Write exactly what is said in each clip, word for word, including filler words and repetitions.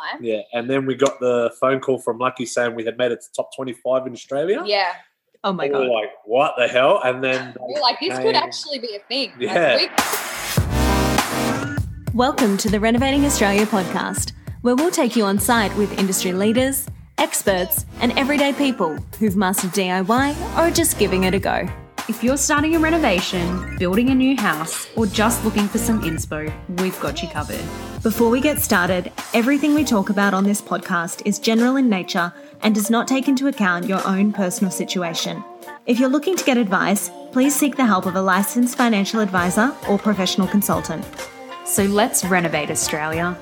time. Yeah, and then we got the phone call from Lucky saying we had made it to top twenty-five in Australia. Yeah. Oh, my we God. were like, what the hell? And then we we're like, this came... could actually be a thing. Yeah. Like, we... Welcome to the Renovating Australia podcast, where we'll take you on site with industry leaders, experts, and everyday people who've mastered D I Y or are just giving it a go. If you're starting a renovation, building a new house, or just looking for some inspo, we've got you covered. Before we get started, everything we talk about on this podcast is general in nature and does not take into account your own personal situation. If you're looking to get advice, please seek the help of a licensed financial advisor or professional consultant. So let's renovate Australia.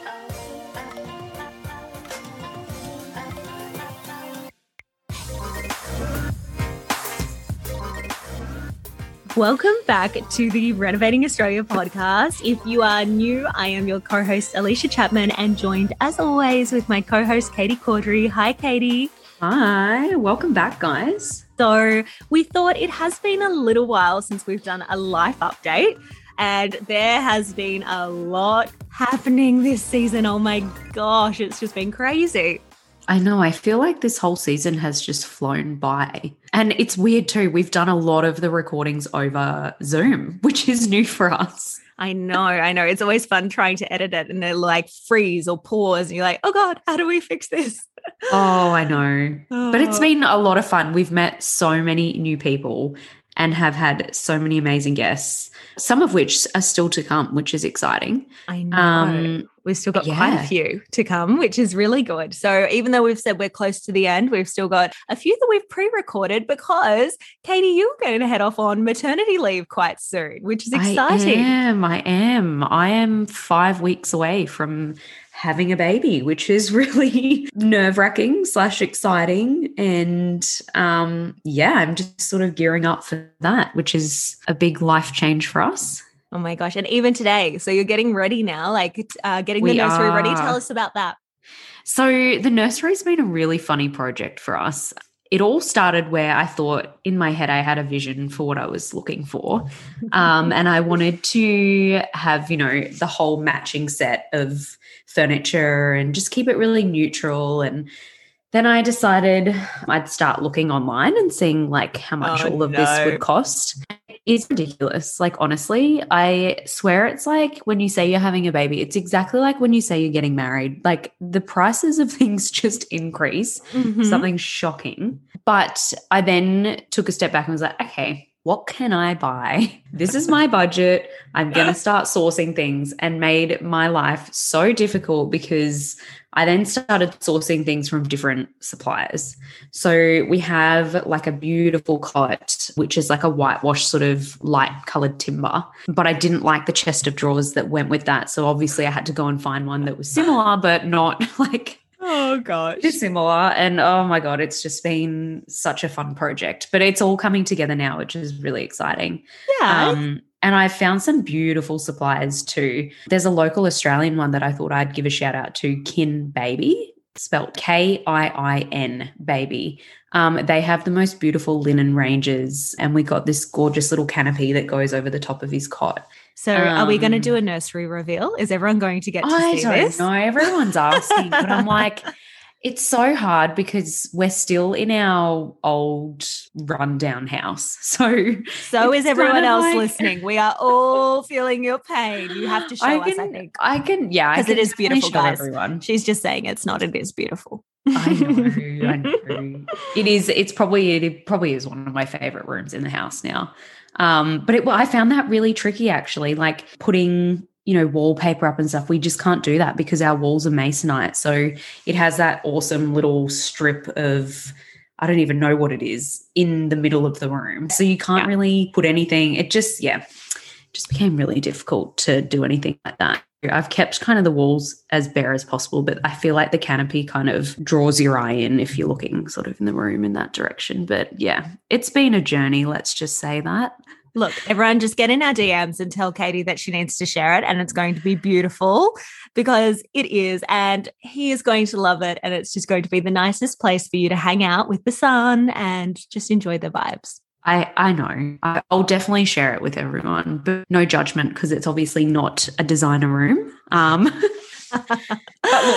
Welcome back to the Renovating Australia podcast. If you are new, I am your co-host Alicia Chapman and joined as always with my co-host Katie Caudry. Hi, Katie. Hi, welcome back, guys. So we thought it has been a little while since we've done a life update and there has been a lot happening this season. Oh my gosh, it's just been crazy. I know. I feel like this whole season has just flown by. And it's weird too. We've done a lot of the recordings over Zoom, which is new for us. I know. I know. It's always fun trying to edit it and they're like freeze or pause. And you're like, oh God, how do we fix this? Oh, I know. Oh. But it's been a lot of fun. We've met so many new people and have had so many amazing guests, some of which are still to come, which is exciting. I know. Um, we've still got yeah. quite a few to come, which is really good. So even though we've said we're close to the end, we've still got a few that we've pre-recorded because, Katie, you're going to head off on maternity leave quite soon, which is exciting. I am. I am. I am five weeks away from having a baby, which is really nerve-wracking slash exciting. And um, yeah, I'm just sort of gearing up for that, which is a big life change for us. Oh my gosh. And even today, so you're getting ready now, like uh, getting the We nursery are. ready. Tell us about that. So the nursery's been a really funny project for us. It all started where I thought in my head I had a vision for what I was looking for. Um, and I wanted to have, you know, the whole matching set of furniture and just keep it really neutral. And then I decided I'd start looking online and seeing like how much Oh, all of no. this would cost. It's ridiculous. Like, honestly, I swear it's like when you say you're having a baby, it's exactly like when you say you're getting married. Like the prices of things just increase, Mhm. something shocking. But I then took a step back and was like, okay, what can I buy? This is my budget. I'm going to start sourcing things, and made my life so difficult because I then started sourcing things from different suppliers. So we have like a beautiful cot, which is like a whitewash sort of light colored timber, but I didn't like the chest of drawers that went with that. So obviously I had to go and find one that was similar, but not like Oh gosh. dissimilar. And oh my God, it's just been such a fun project, but it's all coming together now, which is really exciting. Yeah. Um, and I found some beautiful suppliers too. There's a local Australian one that I thought I'd give a shout out to, Kin Baby, spelled K I I N Baby. Um, they have the most beautiful linen ranges, and we got this gorgeous little canopy that goes over the top of his cot. So are we going to Um, do a nursery reveal? Is everyone going to get to I see don't this? know. Everyone's asking, but I'm like, it's so hard because we're still in our old rundown house. So, So is it's everyone kind of else like- listening. We are all feeling your pain. You have to show I us, can, I think. I can, yeah, I 'Cause it can is definitely beautiful, show guys. Everyone. She's just saying it's not. It is beautiful. I know, I know. It is. It's probably it probably is one of my favorite rooms in the house now. Um, but it, well, I found that really tricky actually. Like putting, you know, wallpaper up and stuff. We just can't do that because our walls are masonite. So it has that awesome little strip of, I don't even know what it is, in the middle of the room. So you can't Yeah. really put anything. It just, yeah, just became really difficult to do anything like that. I've kept kind of the walls as bare as possible, but I feel like the canopy kind of draws your eye in if you're looking sort of in the room in that direction. But yeah, it's been a journey, let's just say that. Look, everyone just get in our D Ms and tell Katie that she needs to share it, and it's going to be beautiful because it is, and he is going to love it, and it's just going to be the nicest place for you to hang out with the sun and just enjoy the vibes. I, I know. I, I'll definitely share it with everyone, but no judgment because it's obviously not a designer room. Um, but look,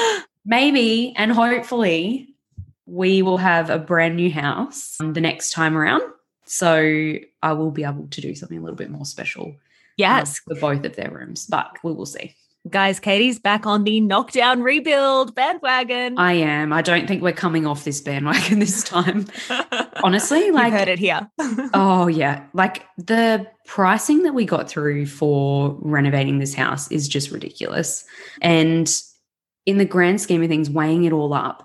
maybe and hopefully we will have a brand new house the next time around. So I will be able to do something a little bit more special. Yes. Um, for both of their rooms, but we will see. Guys, Katie's back on the knockdown rebuild bandwagon. I am. I don't think we're coming off this bandwagon this time. Honestly, like You've heard it here. Oh, yeah. Like the pricing that we got through for renovating this house is just ridiculous. And in the grand scheme of things, weighing it all up,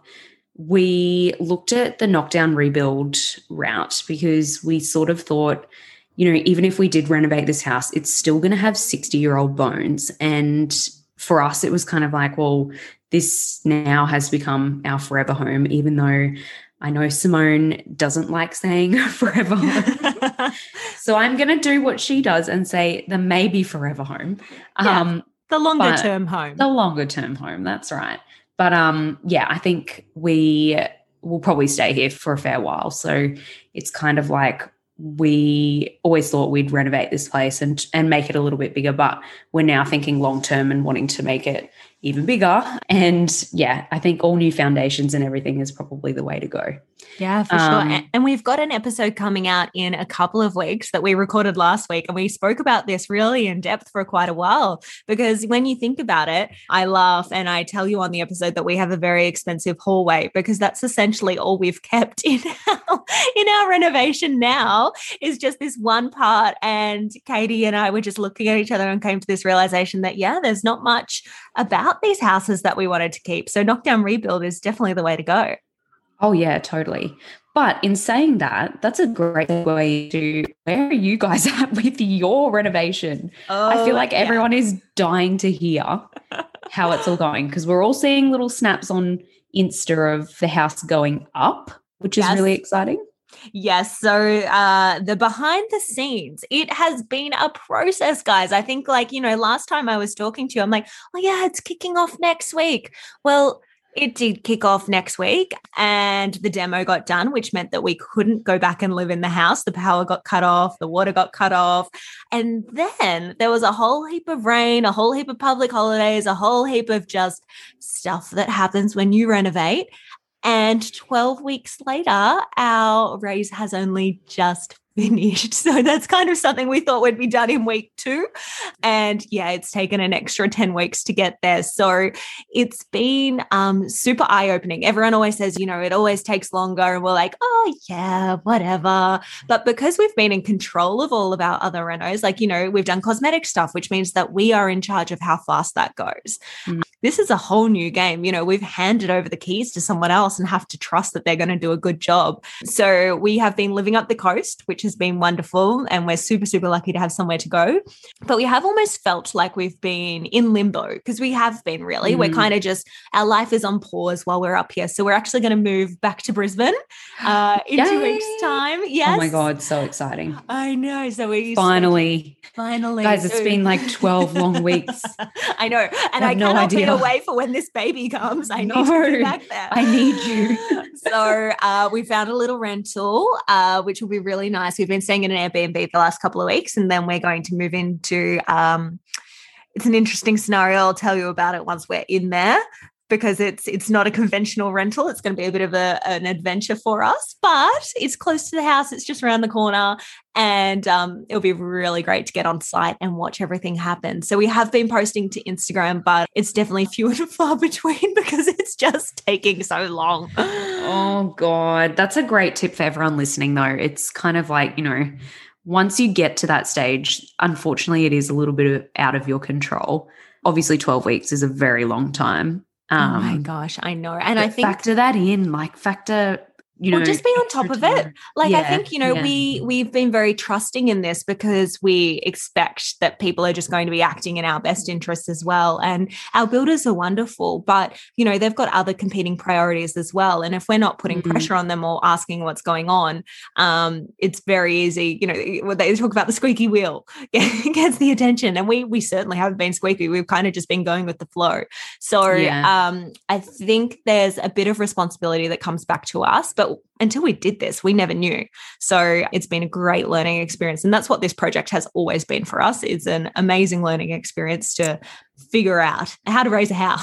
we looked at the knockdown rebuild route because we sort of thought, you know, even if we did renovate this house, it's still going to have sixty-year-old bones. And for us, it was kind of like, well, this now has become our forever home, even though I know Simone doesn't like saying forever home. So I'm going to do what she does and say the maybe forever home. Yeah, Um, the longer term home. The longer term home, that's right. But um, yeah, I think we will probably stay here for a fair while. So it's kind of like, we always thought we'd renovate this place and and make it a little bit bigger, but we're now thinking long term and wanting to make it even bigger. And yeah, I think all new foundations and everything is probably the way to go. Yeah, for Um, sure. And, and we've got an episode coming out in a couple of weeks that we recorded last week, and we spoke about this really in depth for quite a while, because when you think about it, I laugh and I tell you on the episode that we have a very expensive hallway, because that's essentially all we've kept in our, in our renovation now is just this one part. And Katie and I were just looking at each other and came to this realization that, yeah, there's not much about these houses that we wanted to keep. So knockdown rebuild is definitely the way to go. Oh, yeah, totally. But in saying that, that's a great way to where are you guys at with your renovation? Oh, I feel like yeah. everyone is dying to hear how it's all going, because we're all seeing little snaps on Insta of the house going up, which is Yes. really exciting. Yes. So uh, the behind the scenes, it has been a process, guys. I think like, you know, last time I was talking to you, I'm like, oh, yeah, it's kicking off next week. Well, it did kick off next week and the demo got done, which meant that we couldn't go back and live in the house. The power got cut off, the water got cut off. And then there was a whole heap of rain, a whole heap of public holidays, a whole heap of just stuff that happens when you renovate. And twelve weeks later, our raise has only just finished. So that's kind of something we thought would be done in week two. And yeah, it's taken an extra ten weeks to get there. So it's been um, super eye-opening. Everyone always says, you know, it always takes longer. And we're like, oh, yeah, whatever. But because we've been in control of all of our other renos, like, you know, we've done cosmetic stuff, which means that we are in charge of how fast that goes. Mm. This is a whole new game. You know, we've handed over the keys to someone else and have to trust that they're going to do a good job. So we have been living up the coast, which has been wonderful. And we're super, super lucky to have somewhere to go. But we have almost felt like we've been in limbo, because we have been really. Mm. We're kind of just, our life is on pause while we're up here. So we're actually going to move back to Brisbane uh, in Yay. two weeks' time. Yes. Oh my God, so exciting. I know. So we finally. Finally. Guys, it's been like twelve long weeks. I know. And I, I no cannot idea. be away for when this baby comes. I no, need to be back there. I need you. So uh, we found a little rental, uh, which will be really nice. We've been staying in an Airbnb the last couple of weeks, and then we're going to move into, um, it's an interesting scenario. I'll tell you about it once we're in there, because it's it's not a conventional rental. It's going to be a bit of a, an adventure for us, but it's close to the house. It's just around the corner, and um, it'll be really great to get on site and watch everything happen. So we have been posting to Instagram, but it's definitely few and far between because it's just taking so long. Oh, God. That's a great tip for everyone listening, though. It's kind of like, you know, once you get to that stage, unfortunately, it is a little bit out of your control. Obviously, twelve weeks is a very long time. Um, oh my gosh, I know. And I think factor that in, like factor, you know, well, just be on top of it. Like, yeah, I think, you know, yeah. we, we've been very trusting in this because we expect that people are just going to be acting in our best interests as well. And our builders are wonderful, but, you know, they've got other competing priorities as well. And if we're not putting mm-hmm. pressure on them or asking what's going on, um, it's very easy, you know, when they talk about the squeaky wheel gets the attention. And we, we certainly haven't been squeaky. We've kind of just been going with the flow. So yeah. um, I think there's a bit of responsibility that comes back to us, but But until we did this, we never knew. So it's been a great learning experience. And that's what this project has always been for us. It's an amazing learning experience to figure out how to raise a house.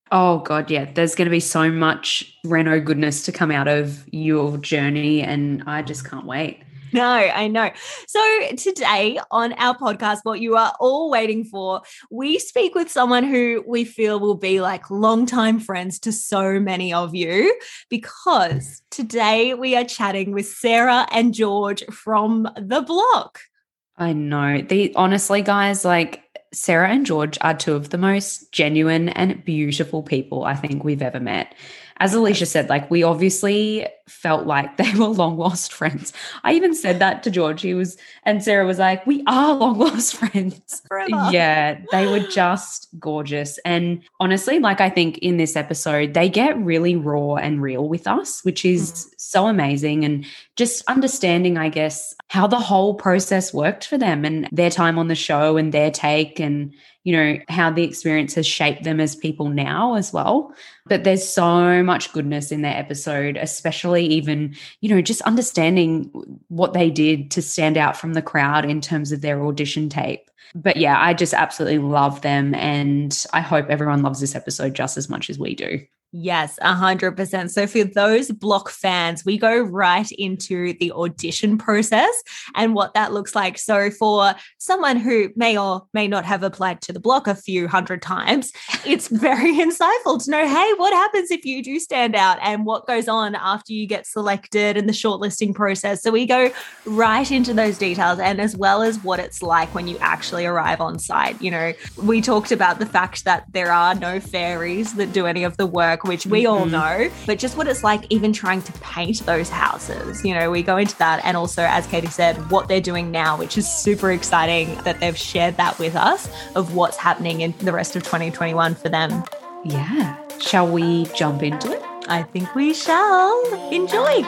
Oh, God, yeah. There's going to be so much Reno goodness to come out of your journey, and I just can't wait. No, I know. So today on our podcast, what you are all waiting for, we speak with someone who we feel will be like longtime friends to so many of you, because today we are chatting with Sarah and George from The Block. I know. The honestly, guys, like Sarah and George are two of the most genuine and beautiful people I think we've ever met. As Alicia said, like we obviously felt like they were long lost friends. I even said that to George. He was, and Sarah was like, we are long lost friends. Forever. Yeah, they were just gorgeous. And honestly, like I think in this episode, they get really raw and real with us, which is mm. so amazing. And just understanding, I guess, how the whole process worked for them and their time on the show and their take, and you know, how the experience has shaped them as people now as well. But there's so much goodness in their episode, especially even, you know, just understanding what they did to stand out from the crowd in terms of their audition tape. But yeah, I just absolutely love them. And I hope everyone loves this episode just as much as we do. Yes, one hundred percent. So for those Block fans, we go right into the audition process and what that looks like. So for someone who may or may not have applied to The Block a few hundred times, it's very insightful to know, hey, what happens if you do stand out and what goes on after you get selected in the shortlisting process. So we go right into those details, and as well as what it's like when you actually arrive on site. You know, we talked about the fact that there are no fairies that do any of the work, which we all know, but just what it's like even trying to paint those houses. You know, we go into that, and also, as Katie said, what they're doing now, which is super exciting that they've shared that with us of what's happening in the rest of twenty twenty-one for them. Yeah. Shall we jump into it? I think we shall. Enjoy.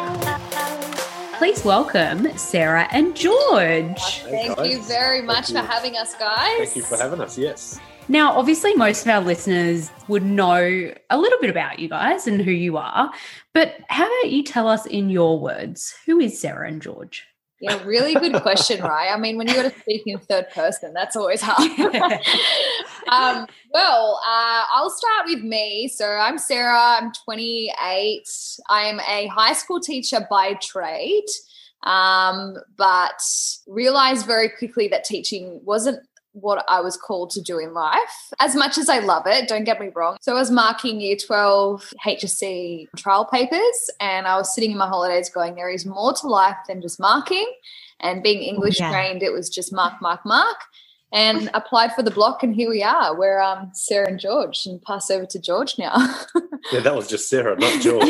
Please welcome Sarah and George. Hey, Thank you very much Thank for you. having us, guys. Thank you for having us, yes. Now, obviously, most of our listeners would know a little bit about you guys and who you are, but how about you tell us in your words, who is Sarah and George? Yeah, really good question, right? I mean, when you got to speak in third person, that's always hard. um, well, uh, I'll start with me. So I'm Sarah. I'm twenty-eight. I'm a high school teacher by trade, um, but realized very quickly that teaching wasn't what I was called to do in life. As much as I love it, don't get me wrong. So I was marking year twelve H S C trial papers, and I was sitting in my holidays going, there is more to life than just marking. And being English yeah. trained, it was just mark, mark, mark. And applied for The Block, and here we are. We're um, Sarah and George, and pass over to George now. Yeah, that was just Sarah, not George.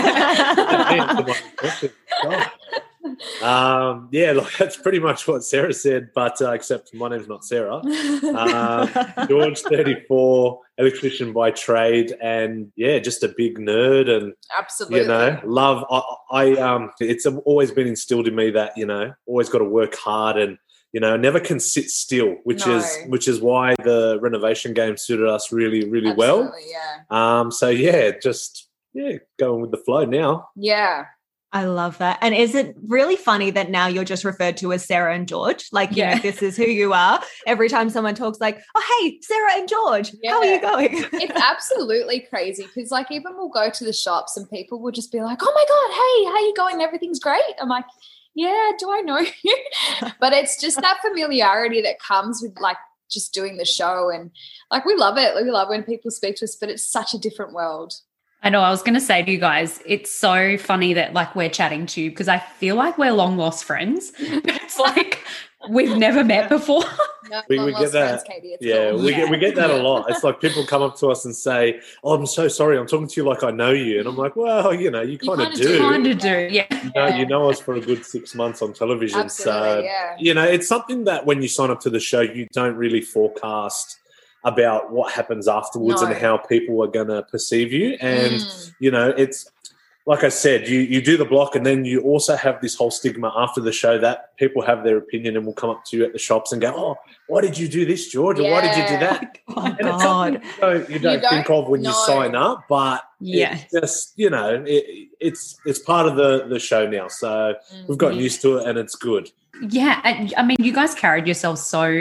Um, yeah, look, that's pretty much what Sarah said, but uh, except my name's not Sarah. Uh, George, thirty-four, electrician by trade, and yeah, just a big nerd, and absolutely, you know, love. I, I um, it's always been instilled in me that you know, always got to work hard, and you know, never can sit still, which no. is which is why the renovation game suited us really, really absolutely, well. Yeah. Um. So yeah, just yeah, going with the flow now. Yeah. I love that. And is it really funny that now you're just referred to as Sarah and George? Like, you yeah. know, this is who you are. Every time someone talks like, oh, hey, Sarah and George, yeah. how are you going? It's absolutely crazy because, like, even we'll go to the shops and people will just be like, oh, my God, hey, how are you going? Everything's great. I'm like, yeah, do I know you? But it's just that familiarity that comes with, like, just doing the show. And, like, we love it. We love when people speak to us, but it's such a different world. I know. I was going to say to you guys, it's so funny that like we're chatting to you because I feel like we're long lost friends, but it's like we've never met before. No, we, we get that. Friends, Katie, it's yeah, cool. we yeah. get we get that a lot. It's like people come up to us and say, "Oh, I'm so sorry. I'm talking to you like I know you," and I'm like, "Well, you know, you kind of do. Kind of do. Yeah. You know, you know us for a good six months on television, absolutely, so yeah. you know, it's something that when you sign up to the show, you don't really forecast about what happens afterwards no. and how people are going to perceive you. And, mm. you know, it's like I said, you, you do the block and then you also have this whole stigma after the show that people have their opinion and will come up to you at the shops and go, oh, why did you do this, George? Yeah. Or why did you do that? Oh, and God. it's something you don't, you don't, you don't think of when know. you sign up, but yes. it's just, you know, it, it's it's part of the, the show now. So mm. we've gotten used to it and it's good. Yeah. And, I mean, you guys carried yourselves so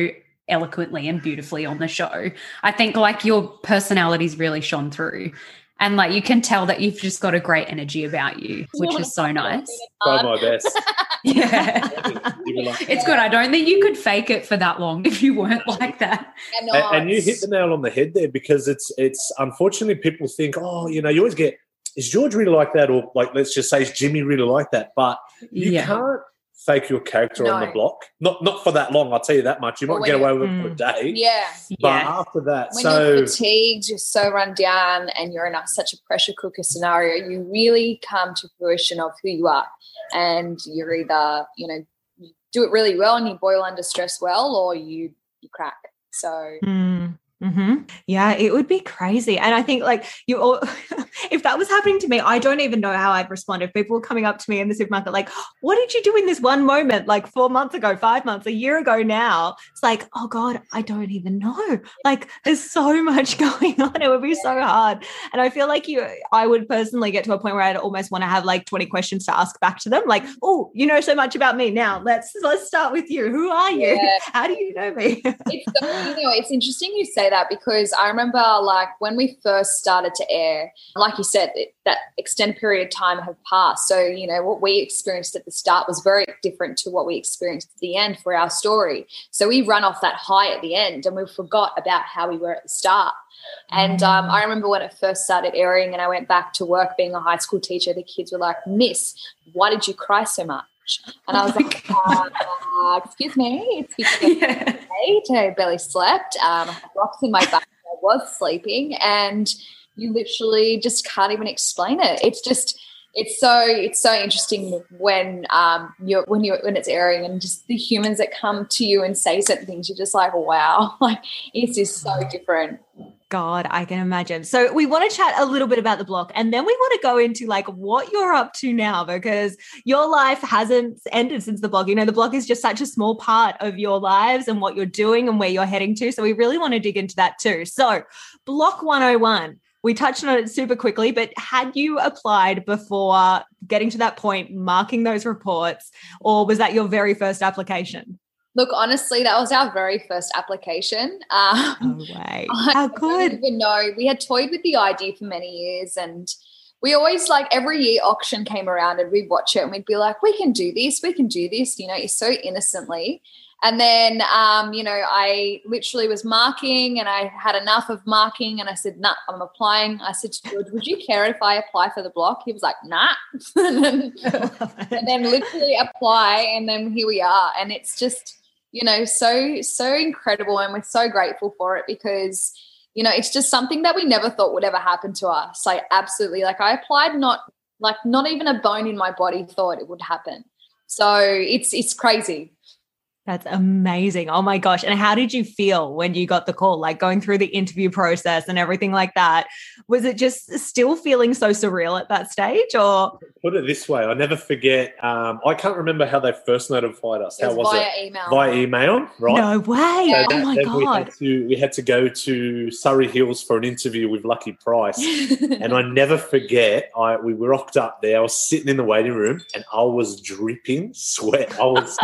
eloquently and beautifully on the show. I think like your personality's really shone through. And like you can tell that you've just got a great energy about you, which is so nice. Try my best. Yeah. It's good. I don't think you could fake it for that long if you weren't like that. And, and you hit the nail on the head there, because it's it's unfortunately people think, oh, you know, you always get, is George really like that? Or like, let's just say, is Jimmy really like that? But you yeah. can't fake your character no. on the block. Not not for that long, I'll tell you that much. You might get away with it for a day. Yeah. But yeah. after that, when so you're fatigued, you're so run down and you're in a, such a pressure cooker scenario, you really come to fruition of who you are. And you're either, you know, you do it really well and you boil under stress well, or you, you crack. So mm. Mm-hmm. Yeah, it would be crazy. And I think like you all, if that was happening to me, I don't even know how I'd respond. If people were coming up to me in the supermarket, like, what did you do in this one moment? Like four months ago, five months, a year ago now, it's like, oh God, I don't even know. Like there's so much going on. It would be so hard. And I feel like you, I would personally get to a point where I'd almost want to have like twenty questions to ask back to them. Like, oh, you know so much about me now. Let's, let's start with you. Who are you? Yeah. How do you know me? It's so, you know, it's interesting you say that, because I remember like when we first started to air, like you said, it, that extended period of time had passed. So, you know, what we experienced at the start was very different to what we experienced at the end for our story. So we run off that high at the end and we forgot about how we were at the start. And um, I remember when it first started airing and I went back to work being a high school teacher, the kids were like, Miss, why did you cry so much? And I was like, uh, uh, excuse me, it's because yeah. I ate, I barely slept. Um, I had rocks in my back. I was sleeping, and you literally just can't even explain it. It's just, it's so, it's so interesting when um you're when you when it's airing, and just the humans that come to you and say certain things. You're just like, wow, like it's just so different. God, I can imagine. So we want to chat a little bit about the block, and then we want to go into like what you're up to now, because your life hasn't ended since the block. You know, the block is just such a small part of your lives and what you're doing and where you're heading to. So we really want to dig into that too. So Block one oh one, we touched on it super quickly, but had you applied before getting to that point, marking those reports, or was that your very first application? Look, honestly, that was our very first application. Um, no way. How good. I don't even know. We had toyed with the idea for many years, and we always, like, every year auction came around and we'd watch it and we'd be like, we can do this, we can do this, you know, so innocently. And then, um, you know, I literally was marking and I had enough of marking and I said, nah, I'm applying. I said to George, would you care if I apply for the block? He was like, nah. and, then, and then literally apply, and then here we are. And it's just, you know, so, so incredible, and we're so grateful for it, because, you know, it's just something that we never thought would ever happen to us. Like, absolutely. Like, I applied, not like not even a bone in my body thought it would happen. So it's it's crazy. That's amazing. Oh my gosh. And how did you feel when you got the call, like going through the interview process and everything like that? Was it just still feeling so surreal at that stage, or? Put it this way, I never forget. Um, I can't remember how they first notified us. It how was was via it? email. Via email, right? No way. Yeah. Oh my God. We had, to, we had to go to Surrey Hills for an interview with Lucky Price. And I never forget, I we rocked up there. I was sitting in the waiting room and I was dripping sweat. I was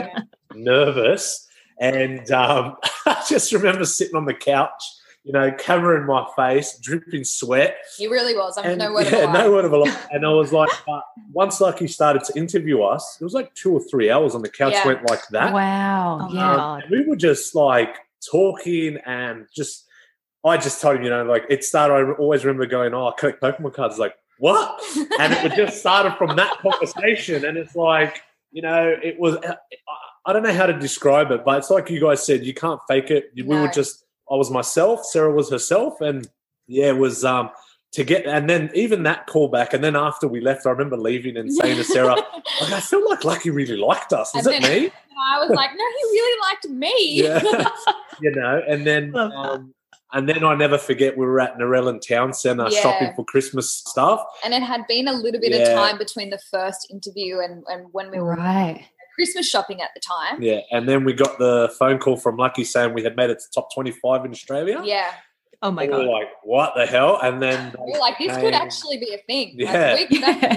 nervous. And um, I just remember sitting on the couch, you know, camera in my face, dripping sweat. He really was. I mean, and, no word yeah, of a lie. no word of a lie. And I was like, uh, once Lucky started to interview us, it was like two or three hours on the couch Yeah. went like that. Wow. Oh, Yeah. God. And we were just like talking and just, I just told him, you know, like it started, I always remember going, oh, I collect Pokemon cards. Like, what? And it just started from that conversation. And it's like, you know, it was, I don't know how to describe it, but it's like you guys said, you can't fake it. We No. were just, I was myself, Sarah was herself. And yeah, it was um, to get, and then even that callback. And then after we left, I remember leaving and saying to Sarah, like, I feel like Lucky really liked us. Is And it then- me? I was like, no, he really liked me. Yeah. You know, and then, Love that. um, and then I never forget we were at Narellan Town Centre Yeah. shopping for Christmas stuff. And it had been a little bit Yeah. of time between the first interview and, and when we were Right. Christmas shopping at the time. Yeah, and then we got the phone call from Lucky saying we had made it to top twenty-five in Australia. Yeah. Oh my we God. were like, what the hell? And then We were like, this came- could actually be a thing. Yeah. Like, we could actually be on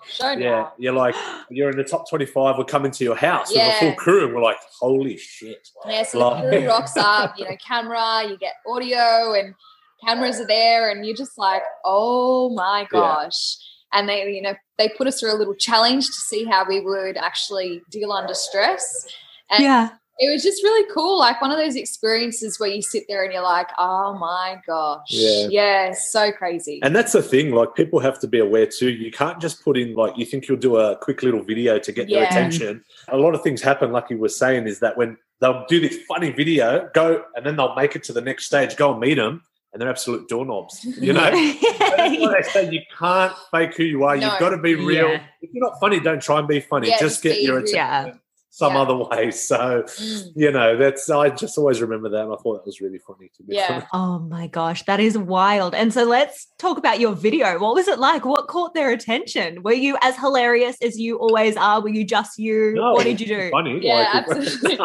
show now. Yeah, you're like, you're in the top twenty-five, we're coming to your house Yeah. with a full crew, and we're like, holy shit. Yeah, so Like- the crew rocks up, you know, camera, you get audio and cameras are there and you're just like, oh my gosh. And they, you know, they put us through a little challenge to see how we would actually deal under stress. And Yeah. it was just really cool. Like one of those experiences where you sit there and you're like, oh my gosh. Yeah. Yeah, so crazy. And that's the thing, like people have to be aware too. You can't just put in, like, you think you'll do a quick little video to get their Yeah. attention. A lot of things happen, like you were saying, is that when they'll do this funny video, go, and then they'll make it to the next stage, go and meet them, and they're absolute doorknobs, you know? That's why they say you can't fake who you are. No. You've got to be real. Yeah. If you're not funny, don't try and be funny. Yeah, just just get be your real. attention Yeah. some Yeah. other way. So, Mm. you know, that's, I just always remember that, and I thought that was really funny to me. Yeah. Oh my gosh, that is wild. And so let's talk about your video. What was it like? What caught their attention? Were you as hilarious as you always are? Were you just you? No, What did you do? Funny. Yeah, like, absolutely.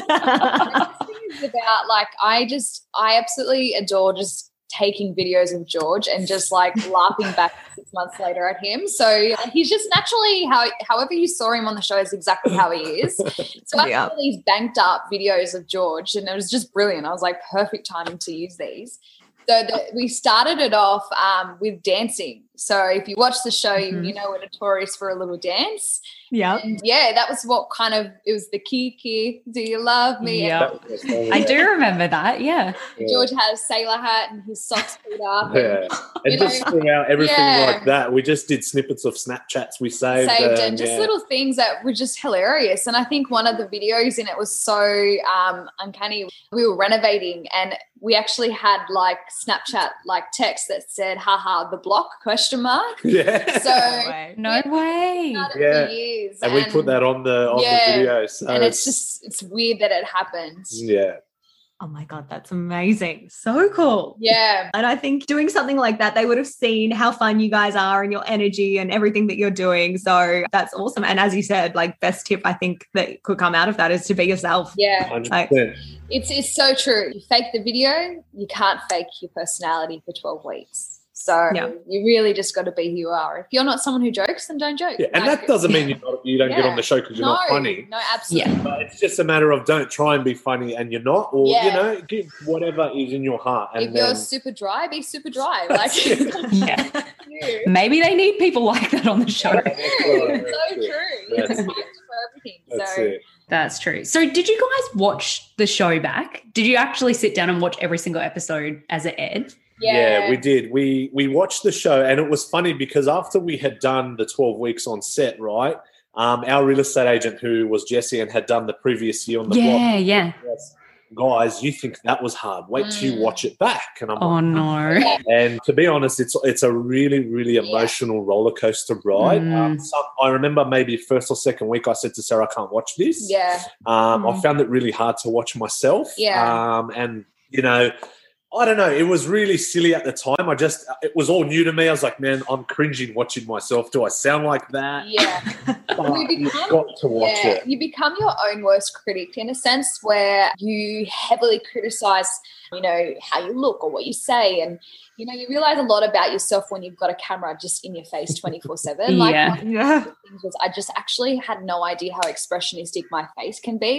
The thing is about like I just I absolutely adore just taking videos of George and just like laughing back six months later at him. So he's just naturally how however you saw him on the show is exactly how he is. So I Yeah. had all these banked up videos of George and it was just brilliant. I was like, perfect timing to use these. So the, we started it off um, with dancing. So if you watch the show, Mhm. you, you know we're notorious for a little dance. Yep. And yeah, that was what kind of, it was the kiki, do you love me? Yeah. And I do remember that. Yeah. George had a sailor hat and his socks pulled up. Yeah. And You just know, throughout everything yeah. like that, we just did snippets of Snapchats we saved. Saved um, and just yeah. little things that were just hilarious. And I think one of the videos in it was so um, uncanny. We were renovating and we actually had like Snapchat like text that said, haha, the block question mark. Yeah. So way. No way. had it Yeah. for years. and we put that on the on Yeah. the video. So and it's just, it's weird that it happened. yeah. Oh my God, that's amazing. So cool. Yeah. And I think doing something like that, they would have seen how fun you guys are and your energy and everything that you're doing. So that's awesome. And as you said, like best tip I think that could come out of that is to be yourself. Yeah. Hundred Like- percent. It's it's so true. You fake the video, you can't fake your personality for twelve weeks. So Yeah. you really just got to be who you are. If you're not someone who jokes, then don't joke. Yeah, and Like, that doesn't mean you're not, you don't get Yeah. on the show because you're no, not funny. No, absolutely. Yeah. But it's just a matter of don't try and be funny and you're not, or Yeah. you know, give whatever is in your heart. And If you're then, super dry, be super dry. Like That's it. Yeah. you. Maybe they need people like that on the show. So true. It's so true. That's It's it. for everything. that's so it. That's true. So did you guys watch the show back? Did you actually sit down and watch every single episode as it aired? yeah. we did. We we watched the show, and it was funny because after we had done the twelve weeks on set, right? Um, our real estate agent, who was Jesse and had done the previous year on the Yeah, block, yeah. yes, guys, you think that was hard? Wait till you Mm. watch it back. And I'm Oh like, no. and to be honest, it's it's a really, really Yeah. emotional roller coaster ride. Mm. Um, some, I remember maybe first or second week, I said to Sarah, I can't watch this. Yeah. Um, I Mm. found it really hard to watch myself. Yeah. Um, and, you know, I don't know. It was really silly at the time. I just, it was all new to me. I was like, man, I'm cringing watching myself. Do I sound like that? Yeah. But We you've become- got to watch yeah. it. You become your own worst critic in a sense where you heavily criticize, you know, how you look or what you say. And, you know, you realize a lot about yourself when you've got a camera just in your face twenty-four seven. Like, Yeah. one of Yeah. the things was I just actually had no idea how expressionistic my face can be.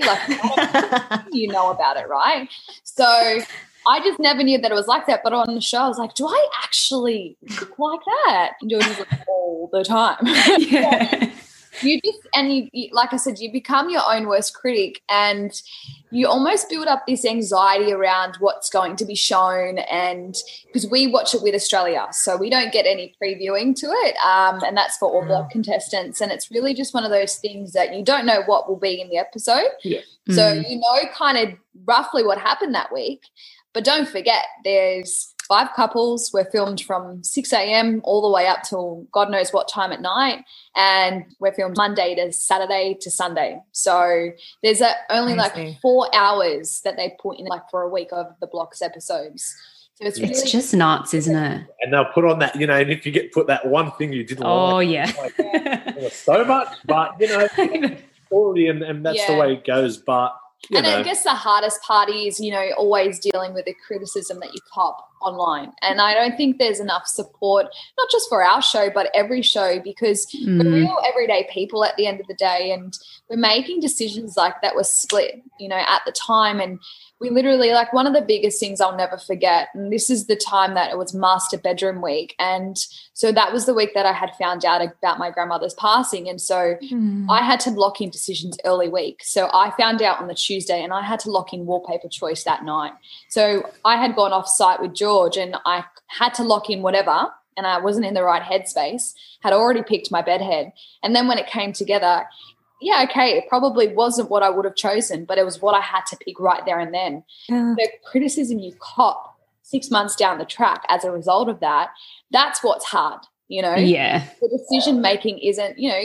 Like, you know about it, right? So I just never knew that it was like that. But on the show, I was like, do I actually look like that? And George was like, all the time. Yeah. You just, and you, you, like I said, you become your own worst critic and you almost build up this anxiety around what's going to be shown. And because we watch it with Australia, so we don't get any previewing to it. Um, and that's for all the contestants. And it's really just one of those things that you don't know what will be in the episode. Yeah. So Mm. you know kind of roughly what happened that week. But don't forget, there's five couples. We're filmed from six a.m. all the way up till God knows what time at night. And we're filmed Monday to Saturday to Sunday. So there's a, only I like see. four hours that they put in like for a week of the Blocks episodes. So it's really It's just nuts, isn't it? And they'll put on that, you know, and if you get put that one thing you didn't Oh like, yeah. there was so much, but, you know, story and, and that's the Yeah. way it goes. But you and know. I guess the hardest part is, you know, always dealing with the criticism that you cop online. And I don't think there's enough support, not just for our show, but every show, because Mm. we're real everyday people at the end of the day, and we're making decisions like that were split, you know, at the time. And we literally, like, one of the biggest things I'll never forget, and this is the time that it was Master Bedroom Week. And so that was the week that I had found out about my grandmother's passing. And so Mm. I had to lock in decisions early week. So I found out on the Tuesday, and I had to lock in wallpaper choice that night. So I had gone off site with George, and I had to lock in whatever, and I wasn't in the right headspace, had already picked my bed head. And then when it came together, yeah, okay, it probably wasn't what I would have chosen, but it was what I had to pick right there and then. Yeah. The criticism you cop six months down the track as a result of that, that's what's hard, you know? Yeah. The decision making isn't, you know,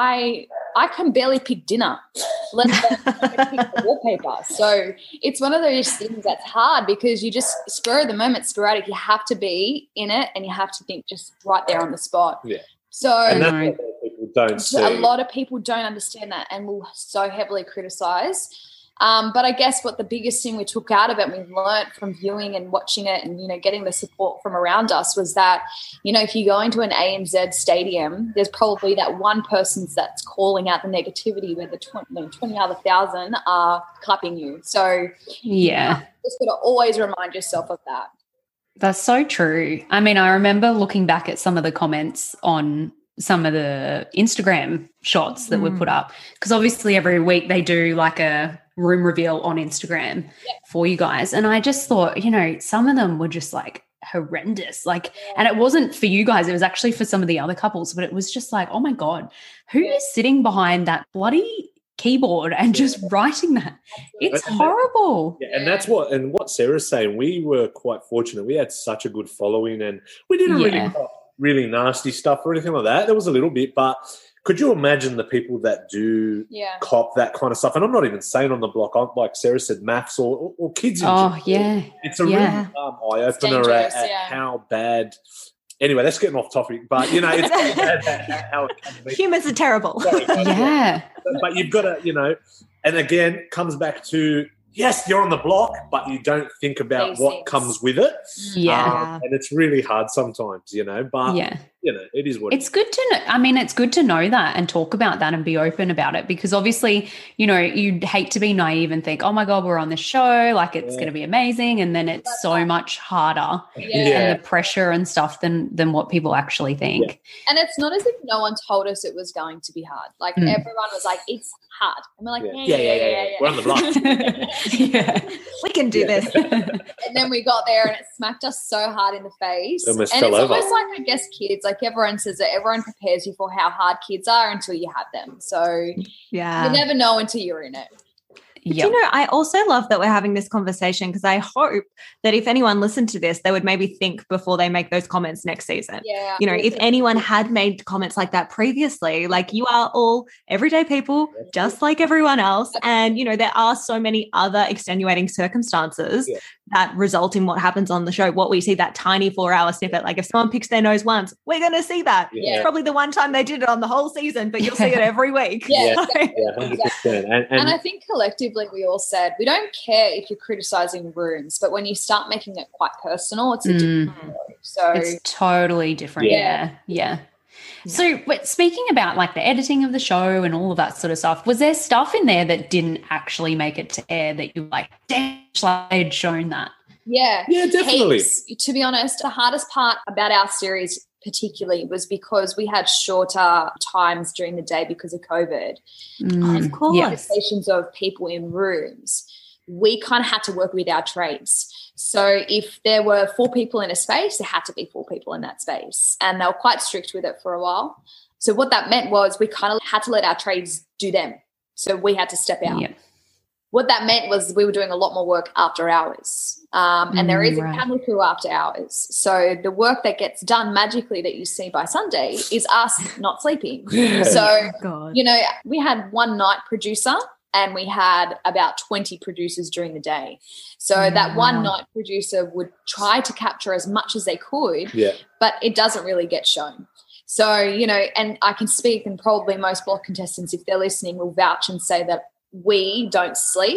I I can barely pick dinner, let alone pick the wallpaper. So it's one of those things that's hard, because you just spur of the moment, sporadic. You have to be in it, and you have to think just right there on the spot. Yeah. So And that's Right. what people don't see. a lot of people don't understand that and will so heavily criticize. Um, but I guess what the biggest thing we took out of it, and we've learned from viewing and watching it and, you know, getting the support from around us, was that, you know, if you go into an A N Z stadium, there's probably that one person that's calling out the negativity, where the twenty, you know, twenty other thousand are clapping you. So Yeah. just got to always remind yourself of that. That's so true. I mean, I remember looking back at some of the comments on some of the Instagram shots that were Mm. put up, because obviously every week they do like a room reveal on Instagram for you guys. And I just thought, you know, some of them were just like horrendous. Like, and it wasn't for you guys, it was actually for some of the other couples, but it was just like, oh my God, who is sitting behind that bloody keyboard and just writing that? It's And that- horrible. Yeah, and that's what and what Sarah's saying. We were quite fortunate. We had such a good following, and we didn't really Yeah. cop really nasty stuff or anything like that. There was a little bit, but could you imagine the people that do Yeah. cop that kind of stuff? And I'm not even saying on the block, I'm- like Sarah said, maths or, or, or kids in Oh, general. yeah. It's a Yeah. really um, eye opener dangerous, at, at yeah. how bad. Anyway, that's getting off topic, but you know, it's bad at how it can be. Humans are terrible. Sorry, sorry. Yeah. But, but you've got to, you know, and again, comes back to, yes, you're on the block, but you don't think about These what things. comes with it. Yeah. Um, and it's really hard sometimes, you know, but, Yeah. you know, it is what It's good to know. I mean, it's good to know that and talk about that and be open about it, because obviously, you know, you'd hate to be naive and think, oh my God, we're on the show, like it's Yeah. going to be amazing. And then it's so much harder Yeah. and the pressure and stuff than than what people actually think. And it's not as if no one told us it was going to be hard. Like Mm. everyone was like, it's hard. And we're like, Yeah. yeah, yeah, yeah, yeah. We're on the block. Yeah. We can do Yeah. this. And then we got there and it smacked us so hard in the face. Almost and fell it's over. almost like, I guess, kids, like everyone says that everyone prepares you for how hard kids are until you have them. So Yeah. you never know until you're in it. But Yep. you know, I also love that we're having this conversation, because I hope that if anyone listened to this, they would maybe think before they make those comments next season. Yeah. You know, if anyone had made comments like that previously, like, you are all everyday people, just like everyone else. And, you know, there are so many other extenuating circumstances Yeah. that result in what happens on the show. What we see, that tiny four hour snippet, like if someone picks their nose once, we're going to see that. Yeah. It's probably the one time they did it on the whole season, but you'll see it every week. Yeah, Yeah. exactly. Yeah, one hundred percent. And, And and I think collectively we all said we don't care if you're criticizing rooms, but when you start making it quite personal, it's a Mm. different story. So It's totally different. Yeah. Yeah. Yeah. So, but speaking about like the editing of the show and all of that sort of stuff, was there stuff in there that didn't actually make it to air that you were like, damn, I had shown that? yeah, yeah, definitely. heaps. To be honest, the hardest part about our series particularly was because we had shorter times during the day because of COVID. Mm, Of course. yeah. Limitations of people in rooms. We kind of had to work with our trades. So if there were four people in a space, there had to be four people in that space. And they were quite strict with it for a while. So what that meant was we kind of had to let our trades do them. So we had to step out. Yep. What that meant was we were doing a lot more work after hours. Um, and there Mm, is a right. camera crew after hours. So the work that gets done magically that you see by Sunday is us not sleeping. So, Oh, God. you know, we had one night producer and we had about twenty producers during the day. So Oh, that one wow. night producer would try to capture as much as they could, yeah, but it doesn't really get shown. So, you know, and I can speak, and probably most block contestants, if they're listening, will vouch and say that we don't sleep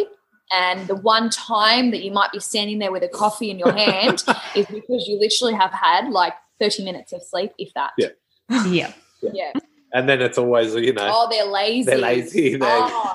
And the one time that you might be standing there with a coffee in your hand is because you literally have had like thirty minutes of sleep, if that. Yeah. Yeah. Yeah. Yeah. And then it's always, you know. Oh, they're lazy. They're lazy. They're, Oh,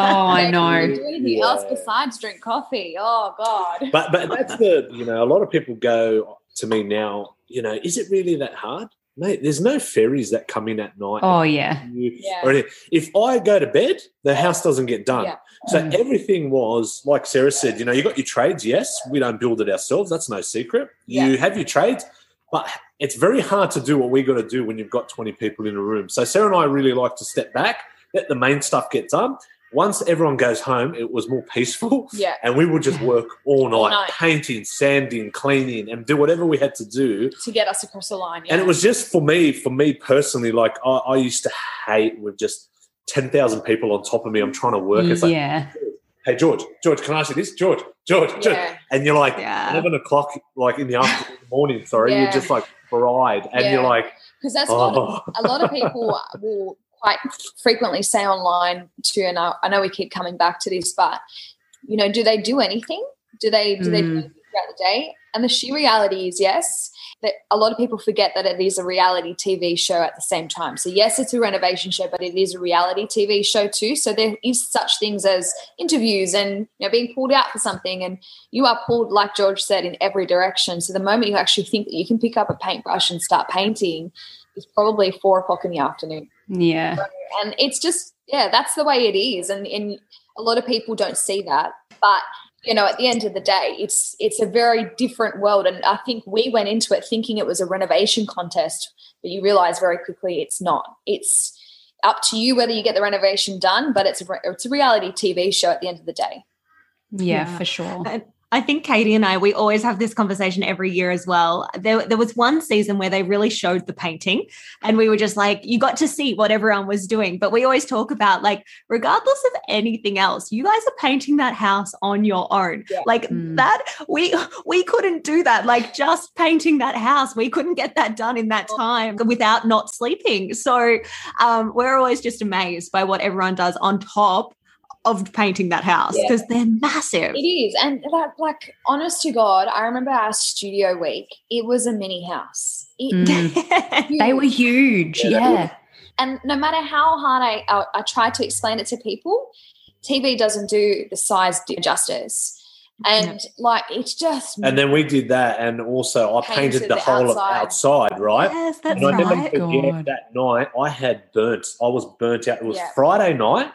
I They know. don't do anything Yeah. else besides drink coffee. Oh, God. But but that's the, you know, a lot of people go to me now, you know, is it really that hard? Mate, there's no ferries that come in at night. Oh, yeah. Yeah. Or anything. If I go to bed, the house doesn't get done. Yeah. So Mm. everything was, like Sarah said, you know, you got your trades, yes. We don't build it ourselves. That's no secret. You Yeah. have your trades, but it's very hard to do what we got to do when you've got twenty people in a room. So Sarah and I really like to step back, let the main stuff get done. Once everyone goes home, it was more peaceful. Yeah. And we would just work all night, All night. painting, sanding, cleaning, and do whatever we had to do. To get us across the line. Yeah. And it was just for me, for me personally, like I, I used to hate with just ten thousand people on top of me. I'm trying to work. It's like, Yeah. hey, George, George, can I ask you this? George, George, George. Yeah. And you're like Yeah. eleven o'clock, like in the afternoon, morning, sorry. Yeah. You're just like fried. And Yeah. you're like, Because that's oh. what a lot of people will quite frequently say online too, and I, I know we keep coming back to this, but, you know, do they do anything? Do they do they do Mm. anything throughout the day? And the sheer reality is yes, that a lot of people forget that it is a reality T V show at the same time. So yes, it's a renovation show, but it is a reality T V show too. So there is such things as interviews and, you know, being pulled out for something, and you are pulled, like George said, in every direction. So the moment you actually think that you can pick up a paintbrush and start painting is probably four o'clock in the afternoon. Yeah. And it's just, yeah, that's the way it is. And, and a lot of people don't see that. But, you know, at the end of the day, it's it's a very different world. And I think we went into it thinking it was a renovation contest, but you realise very quickly it's not. It's up to you whether you get the renovation done, but it's a, it's a reality T V show at the end of the day. Yeah, Yeah. for sure. I- I think Katie and I, we always have this conversation every year as well. There, there was one season where they really showed the painting and we were just like, you got to see what everyone was doing. But we always talk about, like, regardless of anything else, you guys are painting that house on your own. Yeah. Like Mm. that, we we couldn't do that. Like just painting that house, we couldn't get that done in that time without not sleeping. So um, we're always just amazed by what everyone does on top of painting that house, Yeah. because they're massive. It is. And that, like, honest to God, I remember our studio week, it was a mini house. It, Mm. They were huge. Yeah, they Yeah. And no matter how hard I, I, I tried to explain it to people, T V doesn't do the size justice. And, like, it's just... and then we did that. And also I Painted painted the, the whole outside. of outside, right? Yes, that's And I never right. forget God. that night I had burnt. I was burnt out. It was Yeah. Friday night.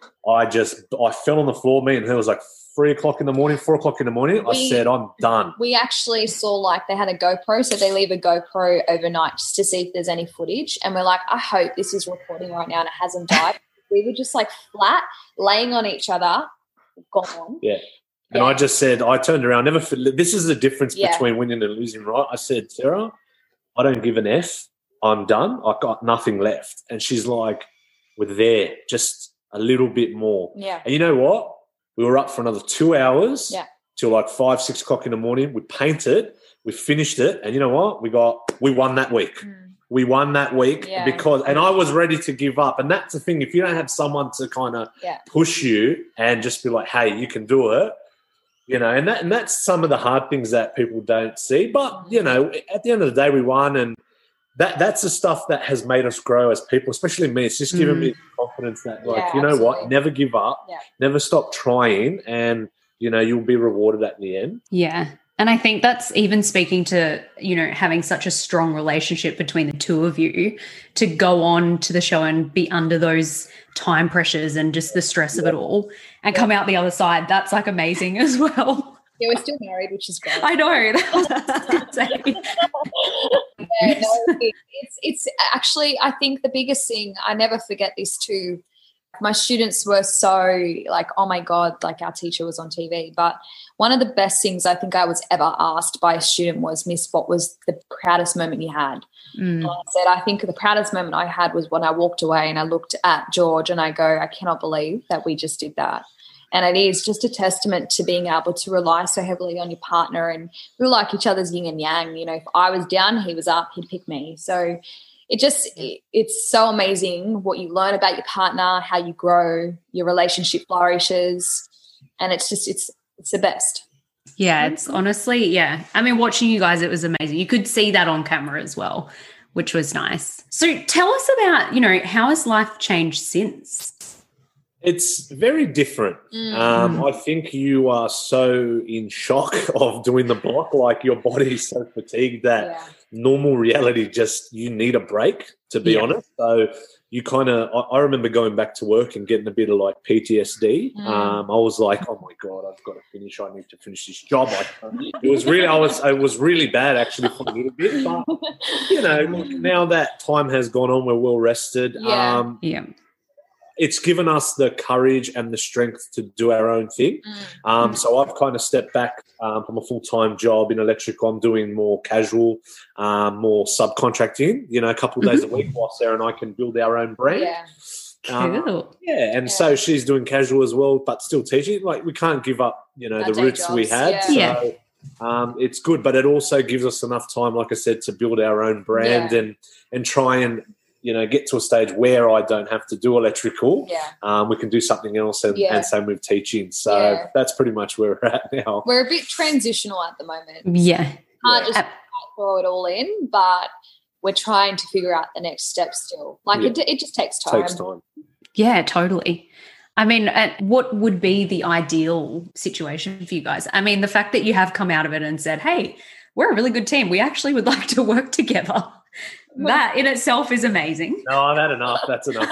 I just, I fell on the floor. Me and her was like three o'clock in the morning, four o'clock in the morning. I We- said, I'm done. We actually saw, like, they had a GoPro, so they leave a GoPro overnight just to see if there's any footage. And we're like, I hope this is recording right now and it hasn't died. We were just, like, flat, laying on each other, gone. Yeah. And Yeah. I just said, I turned around, never, this is the difference Yeah. between winning and losing, right? I said, Sarah, I don't give an F. I'm done. I've got nothing left. And she's like, we're there, just a little bit more. Yeah. And you know what? We were up for another two hours Yeah. till like five, six o'clock in the morning. We painted, we finished it. And you know what? We got, we won that week. Mm. We won that week Yeah. because, and I was ready to give up. And that's the thing. If you don't have someone to kind of Yeah. push you and just be like, hey, you can do it, you know, and that, and that's some of the hard things that people don't see. But, you know, at the end of the day, we won. And that that's the stuff that has made us grow as people, especially me. It's just given Mm. me confidence that, like, Yeah, you know absolutely. what, never give up, Yeah. never stop trying, and, you know, you'll be rewarded at the end. Yeah. And I think that's even speaking to, you know, having such a strong relationship between the two of you to go on to the show and be under those time pressures and just the stress of it all and come out the other side. That's like amazing as well. Yeah, we're still married, which is great. I know. That's Yeah, no, it- it's it's actually, I think the biggest thing, I never forget this too. My students were so like, oh my God, like our teacher was on T V. But one of the best things I think I was ever asked by a student was, Miss, what was the proudest moment you had? Mm. And I said, I think the proudest moment I had was when I walked away and I looked at George and I go, I cannot believe that we just did that. And it is just a testament to being able to rely so heavily on your partner, and we're like each other's yin and yang. You know, if I was down, he was up, he'd pick me. So it just, it, it's so amazing what you learn about your partner, how you grow, your relationship flourishes. and it's just it's it's the best. Yeah, it's honestly, yeah. I mean, watching you guys, it was amazing. You could see that on camera as well, which was nice. So tell us about, you know, how has life changed since? It's very different. Mm. Um, I think you are so in shock of doing the block, like your body is so fatigued that Yeah. normal reality just, you need a break, to be Yeah. honest. So you kind of, I, I remember going back to work and getting a bit of like P T S D. Mm. Um, I was like, oh my God, I've got to finish. I need to finish this job. I, it was really, I was, it was really bad actually for a little bit. But, you know, look, now that time has gone on, we're well rested. Yeah. Um, Yeah. it's given us the courage and the strength to do our own thing. Mm. Um, so I've kind of stepped back um, from a full-time job in electrical. I'm doing more casual, um, more subcontracting, you know, a couple of days a week while Sarah and I can build our own brand. Yeah. Um, Cool. yeah, and Yeah. so she's doing casual as well, but still teaching. Like, we can't give up, you know, Our the day roots we jobs, had. yeah. So um, it's good, but it also gives us enough time, like I said, to build our own brand Yeah. and and try and, you know, get to a stage where I don't have to do electrical. Yeah. Um, we can do something else, and, Yeah. and same with teaching. So Yeah. that's pretty much where we're at now. We're a bit transitional at the moment. Yeah. Can't Yeah. just throw it all in, but we're trying to figure out the next step still. Like Yeah. it, it just takes time. Takes time. Yeah, totally. I mean, uh, what would be the ideal situation for you guys? I mean, the fact that you have come out of it and said, hey, we're a really good team. We actually would like to work together. That in itself is amazing. No, I've had enough. That's enough.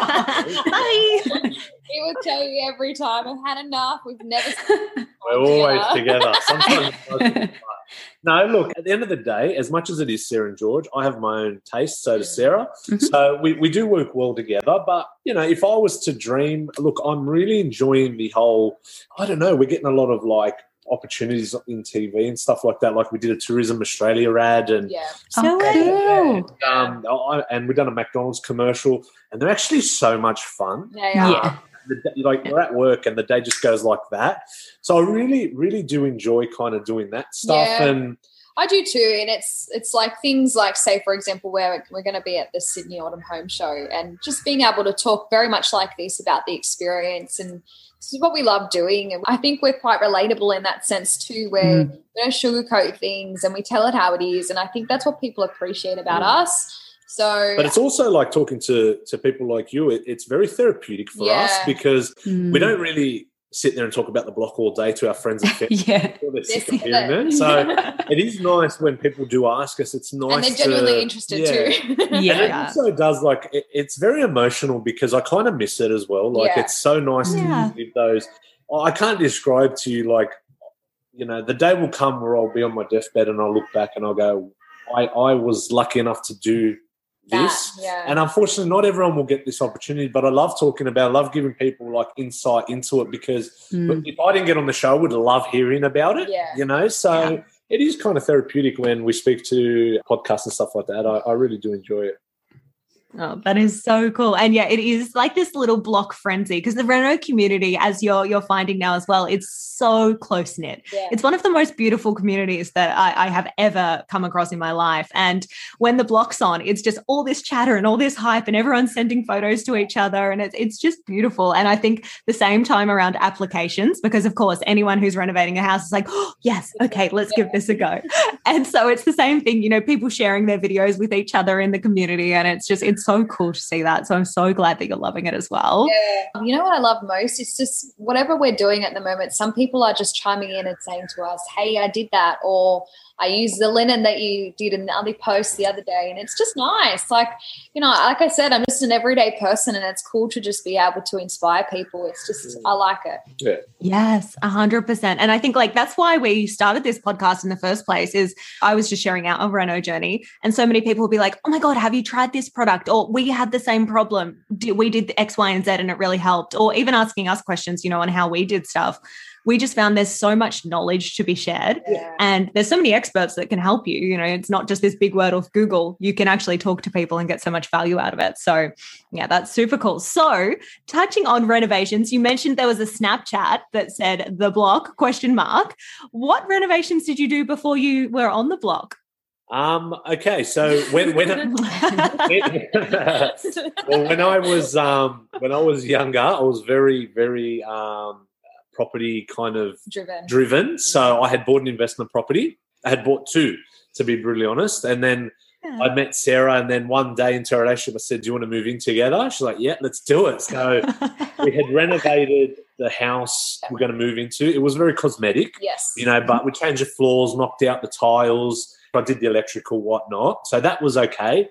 Bye. He would tell you every time, I've had enough. We've never We're always together. Sometimes. No, look, at the end of the day, as much as it is Sarah and George, I have my own taste, so does Sarah. Mhm. So we, we do work well together. But, you know, if I was to dream, look, I'm really enjoying the whole, I don't know, we're getting a lot of like opportunities in T V and stuff like that. Like we did a Tourism Australia ad and Yeah. So Okay. cool. um, I, and we've done a McDonald's commercial, and they're actually so much fun. They are. Yeah. The day, like we're at work and the day just goes like that. So I really, really do enjoy kind of doing that stuff. Yeah. And I do too, and it's it's like things like, say, for example, where we're going to be at the Sydney Autumn Home Show, and just being able to talk very much like this about the experience, and this is what we love doing. And I think we're quite relatable in that sense too, where Mm. we don't sugarcoat things and we tell it how it is, and I think that's what people appreciate about Mm. us. So, but it's also like talking to to people like you. It, it's very therapeutic for us Yeah. because Mm. we don't really sit there and talk about the block all day to our friends and family. Yeah. They're sick This of is hearing it. it. So it is nice when people do ask us. It's nice, and they're genuinely to, interested yeah. too. Yeah. And it also does like it, it's very emotional because I kind of miss it as well. Like Yeah. it's so nice Yeah. to live those. I can't describe to you like, you know, the day will come where I'll be on my deathbed and I'll look back and I'll go, I, I was lucky enough to do this. That, yeah. And unfortunately, not everyone will get this opportunity, but I love talking about, I love giving people like insight into it because Mm. if I didn't get on the show, I would love hearing about it, Yeah. you know? So Yeah. it is kind of therapeutic when we speak to podcasts and stuff like that. I, I really do enjoy it. Oh, that is so cool. And yeah, it is like this little block frenzy because the Reno community, as you're you're finding now as well, it's so close knit. Yeah. It's one of the most beautiful communities that I, I have ever come across in my life. And when the block's on, it's just all this chatter and all this hype and everyone's sending photos to each other. And it's it's just beautiful. And I think the same time around applications, because of course, anyone who's renovating a house is like, oh, yes, okay, let's give this a go. And so it's the same thing, you know, people sharing their videos with each other in the community. And it's just, it's so cool to see that. So I'm so glad that you're loving it as well. Yeah. You know what I love most? It's just whatever we're doing at the moment, some people are just chiming in and saying to us, hey, I did that, or I used the linen that you did in the other post the other day. And it's just nice. Like, you know, like I said, I'm just an everyday person and it's cool to just be able to inspire people. It's just, I like it. Yeah. Yes, a hundred percent. And I think like that's why we started this podcast in the first place is I was just sharing our Reno journey and so many people will be like, oh my God, have you tried this product? Or we had the same problem. We did the X, Y, and Z and it really helped. Or even asking us questions, you know, on how we did stuff. We just found there's so much knowledge to be shared Yeah. and there's so many experts that can help you. You know, it's not just this big word of Google. You can actually talk to people and get so much value out of it. So yeah, that's super cool. So touching on renovations, you mentioned there was a Snapchat that said the block question mark. What renovations did you do before you were on the block? Um, okay, so when when, when well, when I was um, when I was younger, I was very very um, property kind of driven. driven. So I had bought an investment property. I had bought two, to be brutally honest. And then yeah. I met Sarah, and then one day into our relationship, I said, do you want to move in together? She's like, yeah, let's do it. So we had renovated the house we're going to move into. It was very cosmetic, yes, you know, but we changed the floors, knocked out the tiles. I did the electrical, whatnot. So that was okay.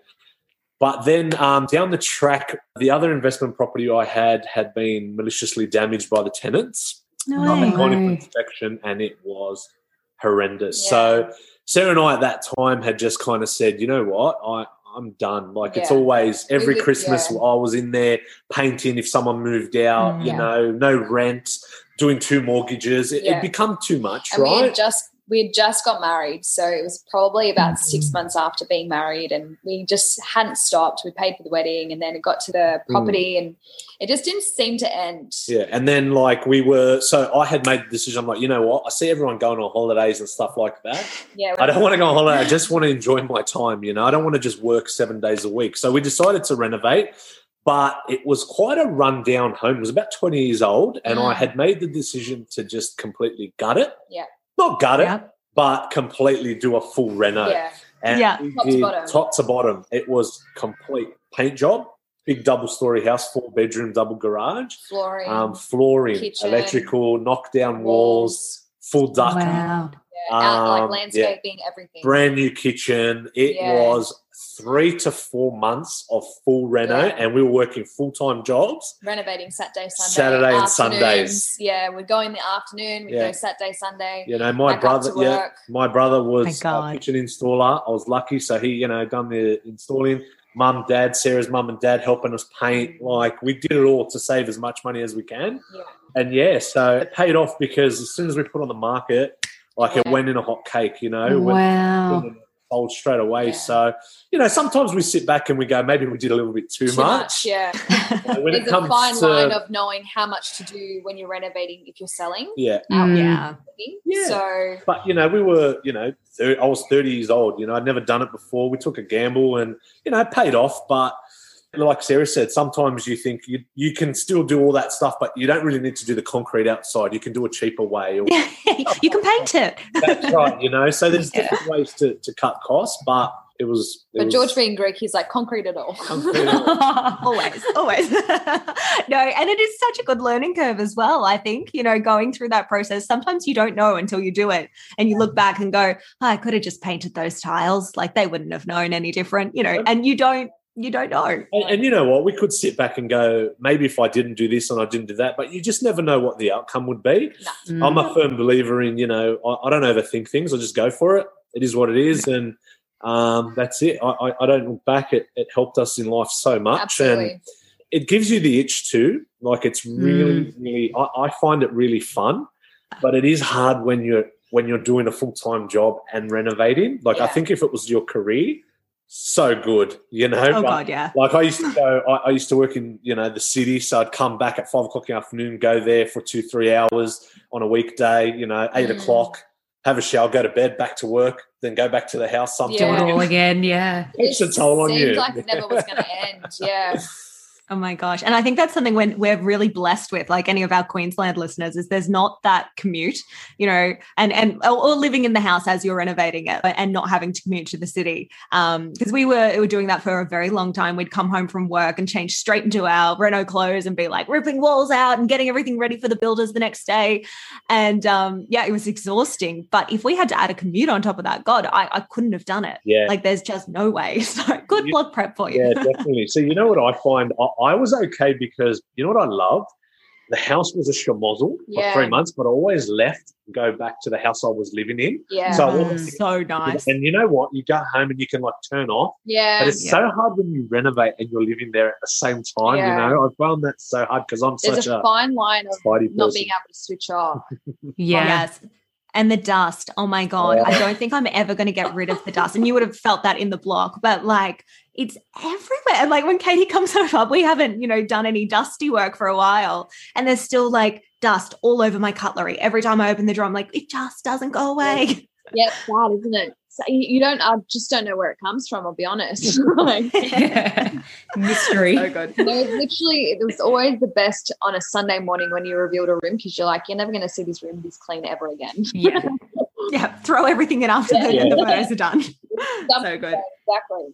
But then um, down the track, the other investment property I had had been maliciously damaged by the tenants. No I had gone in for way. inspection, and it was horrendous. Yeah. So Sarah and I at that time had just kind of said, you know what, I, I'm done. Like it's Yeah. always, every We- Christmas yeah. I was in there painting if someone moved out, Mm. you Yeah. know, no rent, doing two mortgages. It, Yeah. it'd become too much, And we right? had just we had just got married, so it was probably about six months after being married, and we just hadn't stopped. We paid for the wedding, and then it got to the property, and it just didn't seem to end. Yeah, and then like we were, so I had made the decision. I'm like, you know what? I see everyone going on holidays and stuff like that. Yeah, I don't want to go on holiday. I just want to enjoy my time. You know, I don't want to just work seven days a week. So we decided to renovate, but it was quite a rundown home. It was about twenty years old, and Mm. I had made the decision to just completely gut it. Yeah. Not gut it, Yeah. but completely do a full reno. yeah, And Yeah. we Top to did bottom. top to bottom. It was complete paint job, big double story house, four bedroom, double garage. flooring, Um, flooring, Kitchen. electrical, knockdown walls, full duct, Wow. yeah, out, like um, landscaping, everything. brand new kitchen. It Yeah. was three to four months of full reno, Yeah. and we were working full time jobs. Renovating Saturday, Sunday, Saturday and afternoons. Sundays. Yeah, we'd go in the afternoon. We'd Yeah. go Saturday, Sunday. You know, my Back up brother, to yeah, work. my brother My was a God. kitchen installer. I was lucky, so he, you know, done the installing. Mum, dad, Sarah's mum and dad helping us paint. Like we did it all to save as much money as we can. Yeah. And yeah, so it paid off because as soon as we put on the market, like it Yeah. went in a hot cake, you know. It went- Wow. it sold straight away. Yeah. So, you know, sometimes we sit back and we go, maybe we did a little bit too, Too much, yeah. You know, when There's it a comes fine to, line of knowing how much to do when you're renovating if you're selling. yeah. Out Mm. Yeah. Yeah. So But, you know, we were, you know, thir I was thirty years old. You know, I'd never done it before. We took a gamble and, you know, it paid off. But like Sarah said, sometimes you think you, you can still do all that stuff, but you don't really need to do the concrete outside. You can do a cheaper way. Or, You can paint it. that's right, you know. So there's Yeah. different ways to, to cut costs, but it was... It but was George being Greek, he's like concrete it all. concrete. always, always. No, and it is such a good learning curve as well. I think, you know, going through that process, sometimes you don't know until you do it and you look back and go, oh, I could have just painted those tiles. Like they wouldn't have known any different, you know, and you don't, you don't know. And, and you know what? We could sit back and go, maybe if I didn't do this and I didn't do that, but you just never know what the outcome would be. No. I'm a firm believer in, you know, I, I don't overthink things. I just go for it. It is what it is. And um, that's it. I, I, I don't look back. It, it helped us in life so much. Absolutely. And it gives you the itch too. Like it's really, really, I, I find it really fun, but it is hard when you're, when you're doing a full-time job and renovating. Like I Yeah. think if it was your career, so good, you know. Oh, but- God, yeah. like I used to go, I, I used to work in, you know, the city. So I'd come back at five o'clock in the afternoon, go there for two, three hours on a weekday, you know, eight Mm. o'clock, have a shower, go to bed, back to work, then go back to the house Do sometime. it all again. Yeah. Takes a It toll on seemed you. like it never was going to end. Yeah. Oh my gosh. And I think that's something when we're really blessed with, like any of our Queensland listeners, is there's not that commute, you know, and and or, or living in the house as you're renovating it and not having to commute to the city. Um, because we were, we were doing that for a very long time. We'd come home from work and change straight into our reno clothes and be like ripping walls out and getting everything ready for the builders the next day. And um, yeah, it was exhausting. But if we had to add a commute on top of that, God, I, I couldn't have done it. Yeah. Like there's just no way. So good You- blood prep for you. Yeah, definitely. So you know what I find? I, I was okay because you know what I loved? The house was a schmozzle Yeah. for three months, but I always left and go back to the house I was living in. Yeah. So I Mm, wasn't- so nice. And you know what? You go home and you can like turn off. yeah. But it's Yeah. so hard when you renovate and you're living there at the same time, Yeah. you know. I found that so hard because I'm There's such a a fine line of Spidey not person. being able to switch off. Yeah. Yes. And the dust. Oh my God. Yeah. I don't think I'm ever going to get rid of the dust. And you would have felt that in the block, but like it's everywhere. And like when Katie comes over, we haven't, you know, done any dusty work for a while. And there's still like dust all over my cutlery. Every time I open the drawer, I'm like, it just doesn't go away. Yeah, it's bad, isn't it? So you you don't, I just don't know where it comes from, I'll be honest. Like, Yeah. mystery. So good. There was literally, it was always the best on a Sunday morning when you revealed a room because you're like, you're never going to see this room this clean ever again. Yeah. Yeah, throw everything in after Yeah. the, Yeah. the photos are done. So good. Exactly.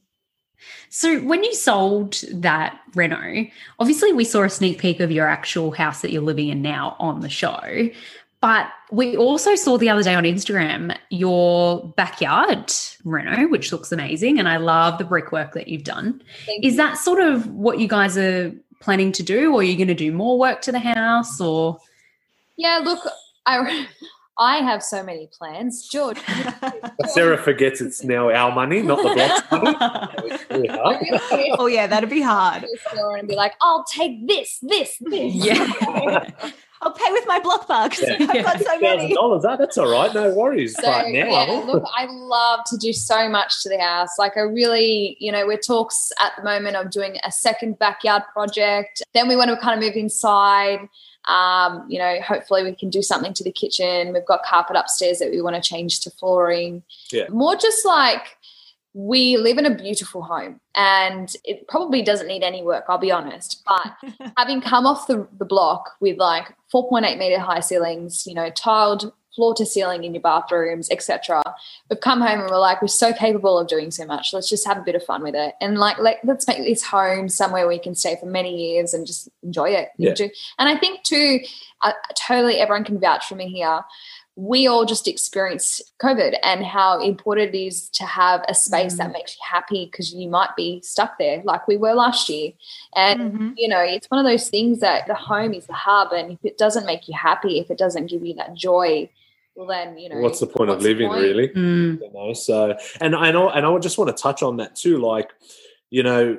So when you sold that reno, obviously we saw a sneak peek of your actual house that you're living in now on the show. But we also saw the other day on Instagram your backyard reno, which looks amazing. And I love the brickwork that you've done. Thank Is you. that sort of what you guys are planning to do, or are you going to do more work to the house? Or Yeah, look, I I have so many plans. George. Sarah forgets it's now our money, not the block's money. I Yeah. really Oh, yeah, that'd be hard. and be like, I'll take this, this, this. yeah. I'll pay with my block bucks. Yeah. I've got so Thousand many. dollars. Oh, that's all right. No worries. So, but now, yeah, look, I love to do so much to the house. Like I really, you know, we're talks at the moment of doing a second backyard project. Then we want to kind of move inside. Um, you know, hopefully we can do something to the kitchen. We've got carpet upstairs that we want to change to flooring. Yeah. More just like we live in a beautiful home and it probably doesn't need any work, I'll be honest. But having come off the, the block with like four point eight metre high ceilings, you know, tiled floor to ceiling in your bathrooms, et cetera. We've come home and we're like, we're so capable of doing so much. Let's just have a bit of fun with it. And like, like let's make this home somewhere we can stay for many years and just enjoy it. Yeah. And I think too, uh, totally everyone can vouch for me here. We all just experienced COVID and how important it is to have a space Mm. that makes you happy because you might be stuck there like we were last year. And, Mhm. you know, it's one of those things that the home is the hub, and if it doesn't make you happy, if it doesn't give you that joy, well then, you know. what's the point of what's the living, point? really? Mm. You know, so and I know, and I would just want to touch on that too. Like, you know,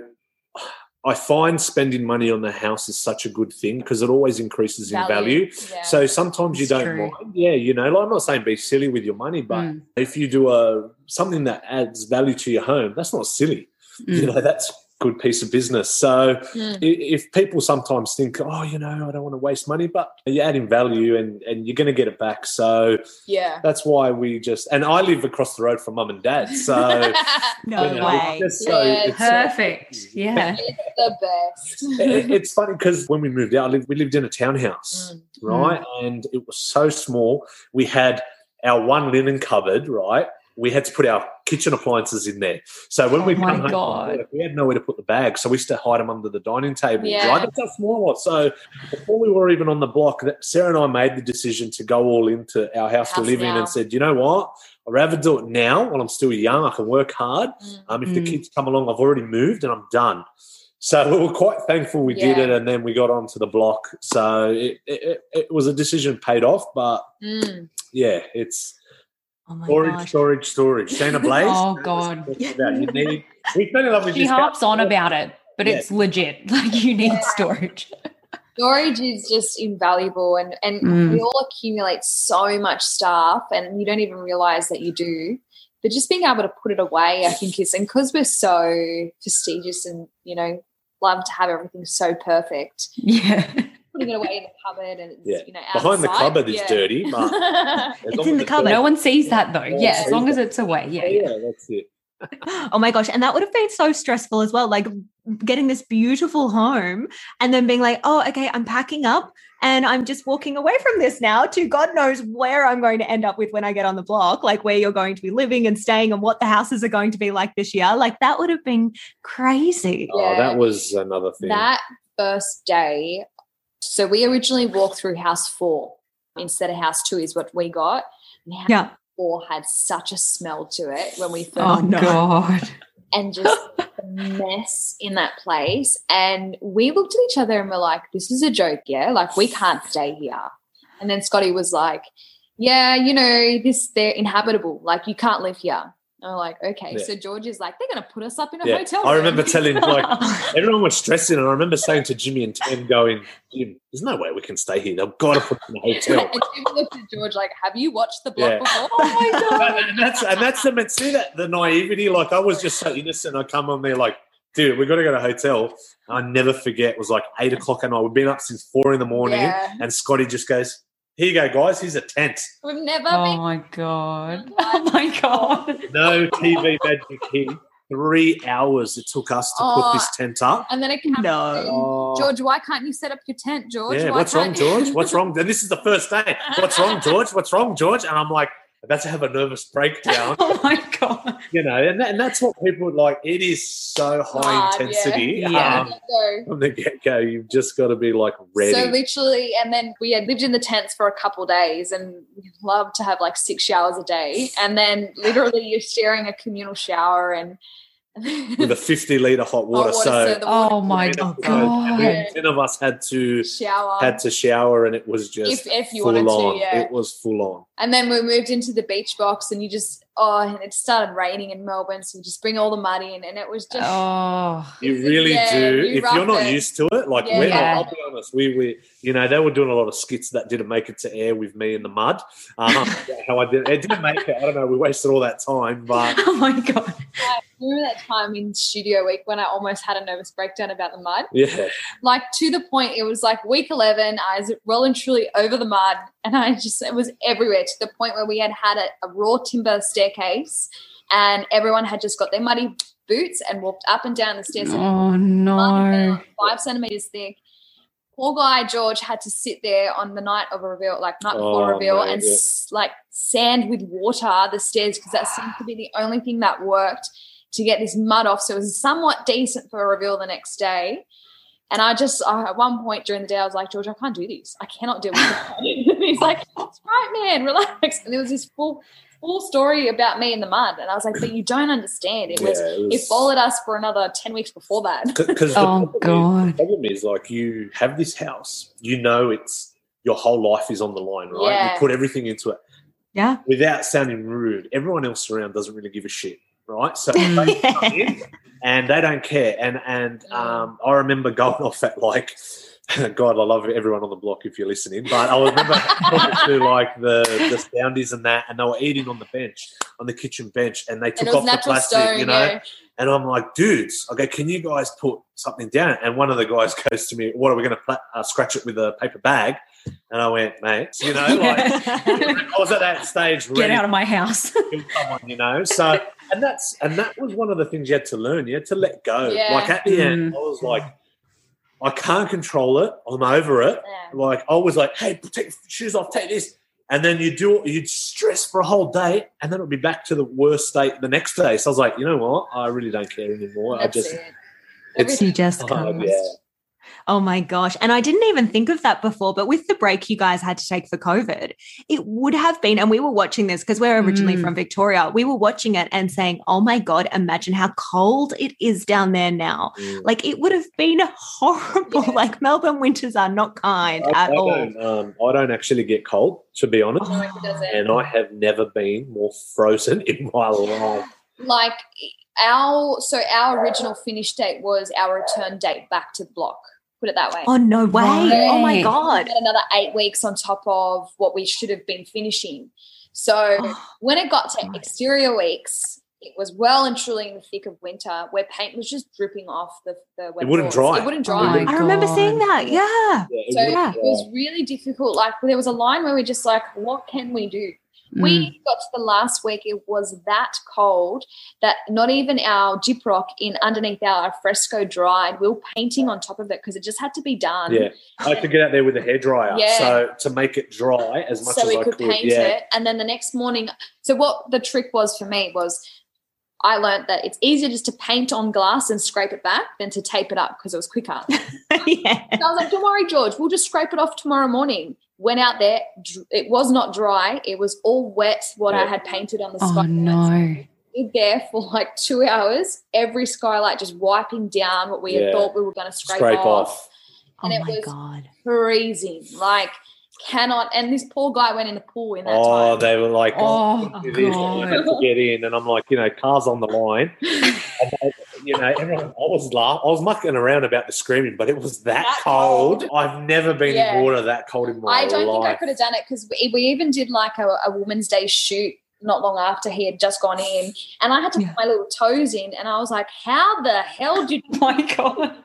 I find spending money on the house is such a good thing because it always increases in value. Yeah. So sometimes you It's don't true. mind. Yeah, you know, like I'm not saying be silly with your money, but Mm. if you do a something that adds value to your home, that's not silly. Mm. You know, that's a good piece of business. So Mm. i- if people sometimes think, oh, you know, I don't want to waste money, but you're adding value and, and you're going to get it back. So yeah. that's why we just, and I live across the road from mum and dad. So No you know, way. it's just so- Yeah, it's- Perfect. Yeah. It's the best. it- it's funny because when we moved out, I lived- we lived in a townhouse, Mm. right? And it was so small. We had our one linen cupboard, right? We had to put our kitchen appliances in there. So when Oh we my come home, God. from work, we had nowhere to put the bags. So we used to hide them under the dining table, Yeah. right? That's how small it was. So before we were even on the block, that Sarah and I made the decision to go all into our house, to House live in now. and said, you know what? I'd rather do it now while I'm still young. I can work hard. Mm. Um, if the Mm. kids come along, I've already moved and I'm done. So we were quite thankful we did Yeah. it, and then we got onto the block. So it, it, it was a decision paid off, but Mm. yeah, it's Oh my storage, gosh. storage, storage. Shayna Blaze. Oh, God. About, you need, we fell in love with She this harps guy. on about it, but Yeah. it's legit. Like you need storage. Storage is just invaluable, and, and Mm. we all accumulate so much stuff and you don't even realize that you do. But just being able to put it away, I think is, and because we're so prestigious and, you know, love to have everything so perfect, Yeah. putting it away in the cupboard and, it's, Yeah. you know, out Behind of the sight, cupboard is yeah. dirty, but as It's long in as the cupboard. No one sees that though. Yeah, Yeah, as long sees as that. it's away. Yeah. yeah, yeah. yeah, that's it. Oh my gosh. And that would have been so stressful as well. Like getting this beautiful home and then being like, oh, okay, I'm packing up and I'm just walking away from this now to God knows where I'm going to end up with when I get on the block, like where you're going to be living and staying and what the houses are going to be like this year. Like that would have been crazy. Oh, Yeah. that was another thing. That first day, so we originally walked through house four instead of house two is what we got. And house Yeah. four had such a smell to it when we first Oh, no. God. and just the mess in that place. And we looked at each other and we're like, this is a joke, yeah? Like, we can't stay here. And then Scotty was like, yeah, you know, this they're inhabitable. Like, you can't live here. And I'm like, okay. Yeah. So George is like, they're going to put us up in a yeah. hotel I room. remember telling, like, everyone was stressing, and I remember saying to Jimmy and Tim, going, Jim, there's no way we can stay here. They've got to put us in a hotel. and Jim looked at George like, have you watched The Block Yeah. before? Oh, my God. and that's and that's the see that the naivety. Like I was just so innocent. I come on there like, dude, we got to go to a hotel. I never forget. It was like eight o'clock at night. We've been up since four in the morning, Yeah. and Scotty just goes, "Here you go, guys. Here's a tent. We've never Oh, been. my God. Oh, my God. No T V magic here. three hours it took us to Oh, put this tent up. And then it came No. Oh. George, why can't you set up your tent, George? Yeah, Why what's wrong, can't you- George? What's wrong? And this is the first day. What's wrong, George? What's wrong, George? And I'm like, about to have a nervous breakdown, Oh my God. you know, and, that, and that's what people like. It is so high Hard, intensity. yeah. Yeah. Um, So- from the get go, you've just got to be like ready. So literally, and then we had lived in the tents for a couple of days and we loved to have like six showers a day. And then literally you're sharing a communal shower and with a fifty litre hot water. Hot water, so, so the water Oh my ten of- God. ten of us had to shower. had to shower, and it was just If- if you full wanted to, on. yeah. It was full on. And then we moved into the beach box and you just, oh, and it started raining in Melbourne. So we just bring all the mud in and it was just, Oh. You really Yeah, do. you If rough you're not it. used to it, like Yeah. we're Yeah. not, I'll be honest, we we you know they were doing a lot of skits that didn't make it to air with me in the mud. Um, how I did it didn't make it. I don't know. We wasted all that time, but Oh my God. remember that time in studio week when I almost had a nervous breakdown about the mud? yeah, Like to the point, it was like week eleven, I was well and truly over the mud and I just, it was everywhere to the point where we had had a, a raw timber staircase and everyone had just got their muddy boots and walked up and down the stairs. Oh Mud no. about five centimeters thick. Poor guy George had to sit there on the night of a reveal, like night before Oh, a reveal, mate, and yeah. s- like sand with water the stairs because that seemed to be the only thing that worked to get this mud off. So it was somewhat decent for a reveal the next day. And I just, I, at one point during the day, I was like, George, I can't do this. I cannot deal with this. And he's like, that's right, man, relax. And there was this full, full story about me in the mud. And I was like, but you don't understand. It was, yeah, it, it followed us for another ten weeks before that. Because Oh, the, God. problem is like you have this house, you know, it's your whole life is on the line, right? Yeah. You put everything into it Yeah. without sounding rude. Everyone else around doesn't really give a shit, right? So they come in and they don't care. And and um, I remember going off at like, God, I love everyone on the block if you're listening. But I remember talking to like the the soundies and that, and they were eating on the bench, on the kitchen bench, and they And took it was off the natural plastic, stone, you know. yeah. And I'm like, dudes, okay, can you guys put something down? And one of the guys goes to me, what are we going to pla- uh, scratch it with a paper bag? And I went, mate, you know, like I was at that stage ready Get out of my house. to kill someone, you know. So, and that's and that was one of the things you had to learn. You had to let go. Yeah. Like at the end, Mm. I was like, I can't control it. I'm over it. Yeah. Like I was like, hey, take your shoes off, take this. And then you do you'd stress for a whole day and then it'll be back to the worst state the next day. So I was like, you know what? I really don't care anymore. I That's just it. it's You just oh, comes. yeah. Oh my gosh. And I didn't even think of that before, but with the break you guys had to take for COVID, it would have been, and we were watching this because we're originally Mm. from Victoria, we were watching it and saying, oh my God, imagine how cold it is down there now. Mm. Like it would have been horrible. Yeah. Like Melbourne winters are not kind I, at I all. don't um, I don't actually get cold, to be honest. No, he doesn't. And I have never been more frozen in my life. Like our, so our original finish date was our return date back to the block. Put it that way. Oh, no way. Oh my Right. God. We had another eight weeks on top of what we should have been finishing. So Oh, when it got to God. exterior weeks, it was well and truly in the thick of winter where paint was just dripping off the, the wet It wouldn't floors. dry. It wouldn't Oh dry. my I remember God. seeing that. Yeah. Yeah, it So wouldn't it was dry. really difficult. Like there was a line where we're just like, what can we do? Mm. We got to the last week, it was that cold that not even our gyprock in underneath our fresco dried. We were painting on top of it because it just had to be done. Yeah, I had to get out there with a hairdryer, Yeah. so to make it dry as much so as we I could could. paint Yeah, it. And then the next morning, so what the trick was for me was I learned that it's easier just to paint on glass and scrape it back than to tape it up because it was quicker. So Yeah. I was like, don't worry, George, we'll just scrape it off tomorrow morning. Went out there, dr- it was not dry. It was all wet, what I Yeah. had painted on the Oh skylights. no. Stood there for like two hours, every skylight just wiping down what we had Yeah. thought we were going to scrape, scrape off. off. Oh And it my was- God. Freezing, like cannot. And this poor guy went in the pool in that Oh, time. they were like, Oh, oh, this, God. I had to get in, and I'm like, you know, cars on the line. And they, you know, everyone, I was laugh, I was mucking around about the screaming, but it was that, That cold. cold. I've never been Yeah. in water that cold in my I don't life. think I could have done it because we, we even did like a, a Women's Day shoot not long after he had just gone in, and I had to Yeah. put my little toes in, and I was like, "How the hell did Oh my God.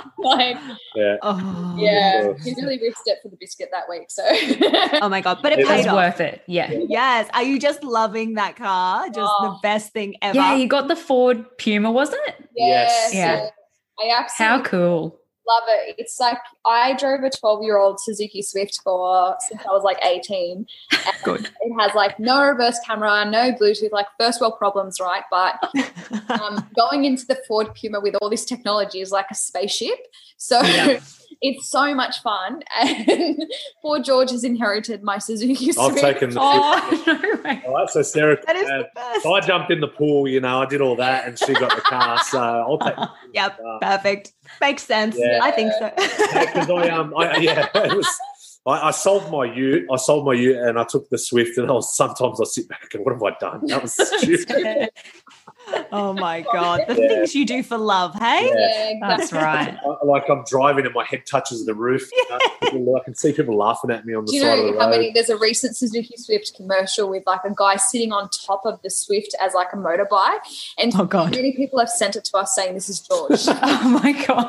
like, yeah, Oh, yeah, he really risked it for the biscuit that week. So, oh my God. But it, It paid It's off. worth it. Yeah. Yes. Are you just loving that car? Just Oh. the best thing ever. Yeah, you got the Ford Puma, wasn't it? Yes. Yeah. I absolutely How cool. love it. It's like I drove a twelve-year-old Suzuki Swift for since I was like eighteen. And Good. it has like no reverse camera, no Bluetooth, like first world problems, right? But um, going into the Ford Puma with all this technology is like a spaceship. So Yeah. it's so much fun. And poor George has inherited my Suzuki Swift. I've taken the. Oh, no way. All right, so Sarah, That is uh, the best. so I jumped in the pool, you know, I did all that, and she got the car. So I'll take. Yep. Uh, Perfect. Makes sense. Yeah. I think so. Because I um, I, yeah, it was. I, I sold my Ute. I sold my Ute, and I took the Swift. And I was sometimes I sit back and what have I done? That was stupid. Oh my God. The Yeah. things you do for love, hey? Yeah. Yeah, That's exactly. right. I, like I'm driving and my head touches the roof. You know, people- I can see people laughing at me on the Do you side of know the how road. many? There's a recent Suzuki Swift commercial with like a guy sitting on top of the Swift as like a motorbike, and Oh God. many people have sent it to us saying this is George. Oh my God.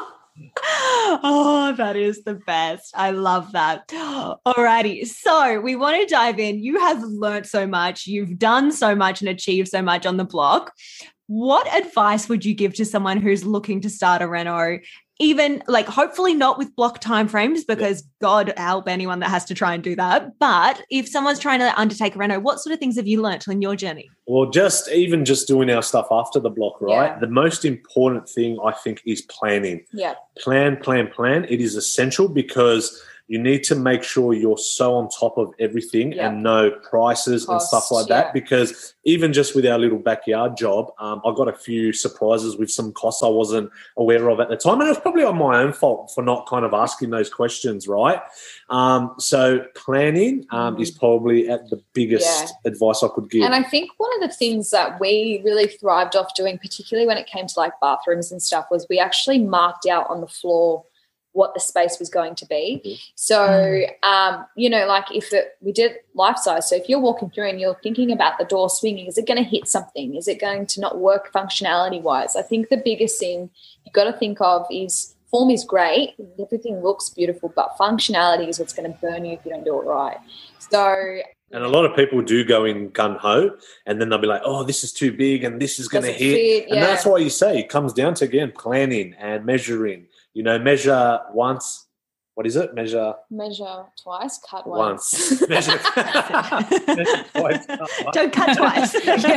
Oh, that is the best. I love that. Alrighty. So we want to dive in. You have learnt so much. You've done so much and achieved so much on the block. What advice would you give to someone who's looking to start a reno? Even like hopefully not with block timeframes, because God help anyone that has to try and do that. But if someone's trying to undertake a reno, what sort of things have you learnt on your journey? Well, just even just doing our stuff after the block, right? Yeah. The most important thing I think is planning. Yeah. Plan, plan, plan. It is essential because you need to make sure you're so on top of everything Yeah. and know prices and Cost, stuff like yeah. that. Because even just with our little backyard job, um, I got a few surprises with some costs I wasn't aware of at the time. And it was probably on my own fault for not kind of asking those questions, right? Um, so planning um, Mm. is probably at the biggest Yeah. advice I could give. And I think one of the things that we really thrived off doing, particularly when it came to like bathrooms and stuff, was we actually marked out on the floor what the space was going to be. Mhm. So, um, you know, like if it, we did life size, so if you're walking through and you're thinking about the door swinging, is it going to hit something? Is it going to not work functionality wise? I think the biggest thing you've got to think of is form is great. Everything looks beautiful, but functionality is what's going to burn you if you don't do it right. So, And a lot of people do go in gun-ho and then they'll be like, oh, this is too big and this is going to Doesn't hit. fit, And yeah. that's why you say it comes down to, again, planning and measuring. You know, measure once. What is it? Measure measure twice, cut once. once. measure, measure twice. cut once. Don't cut twice.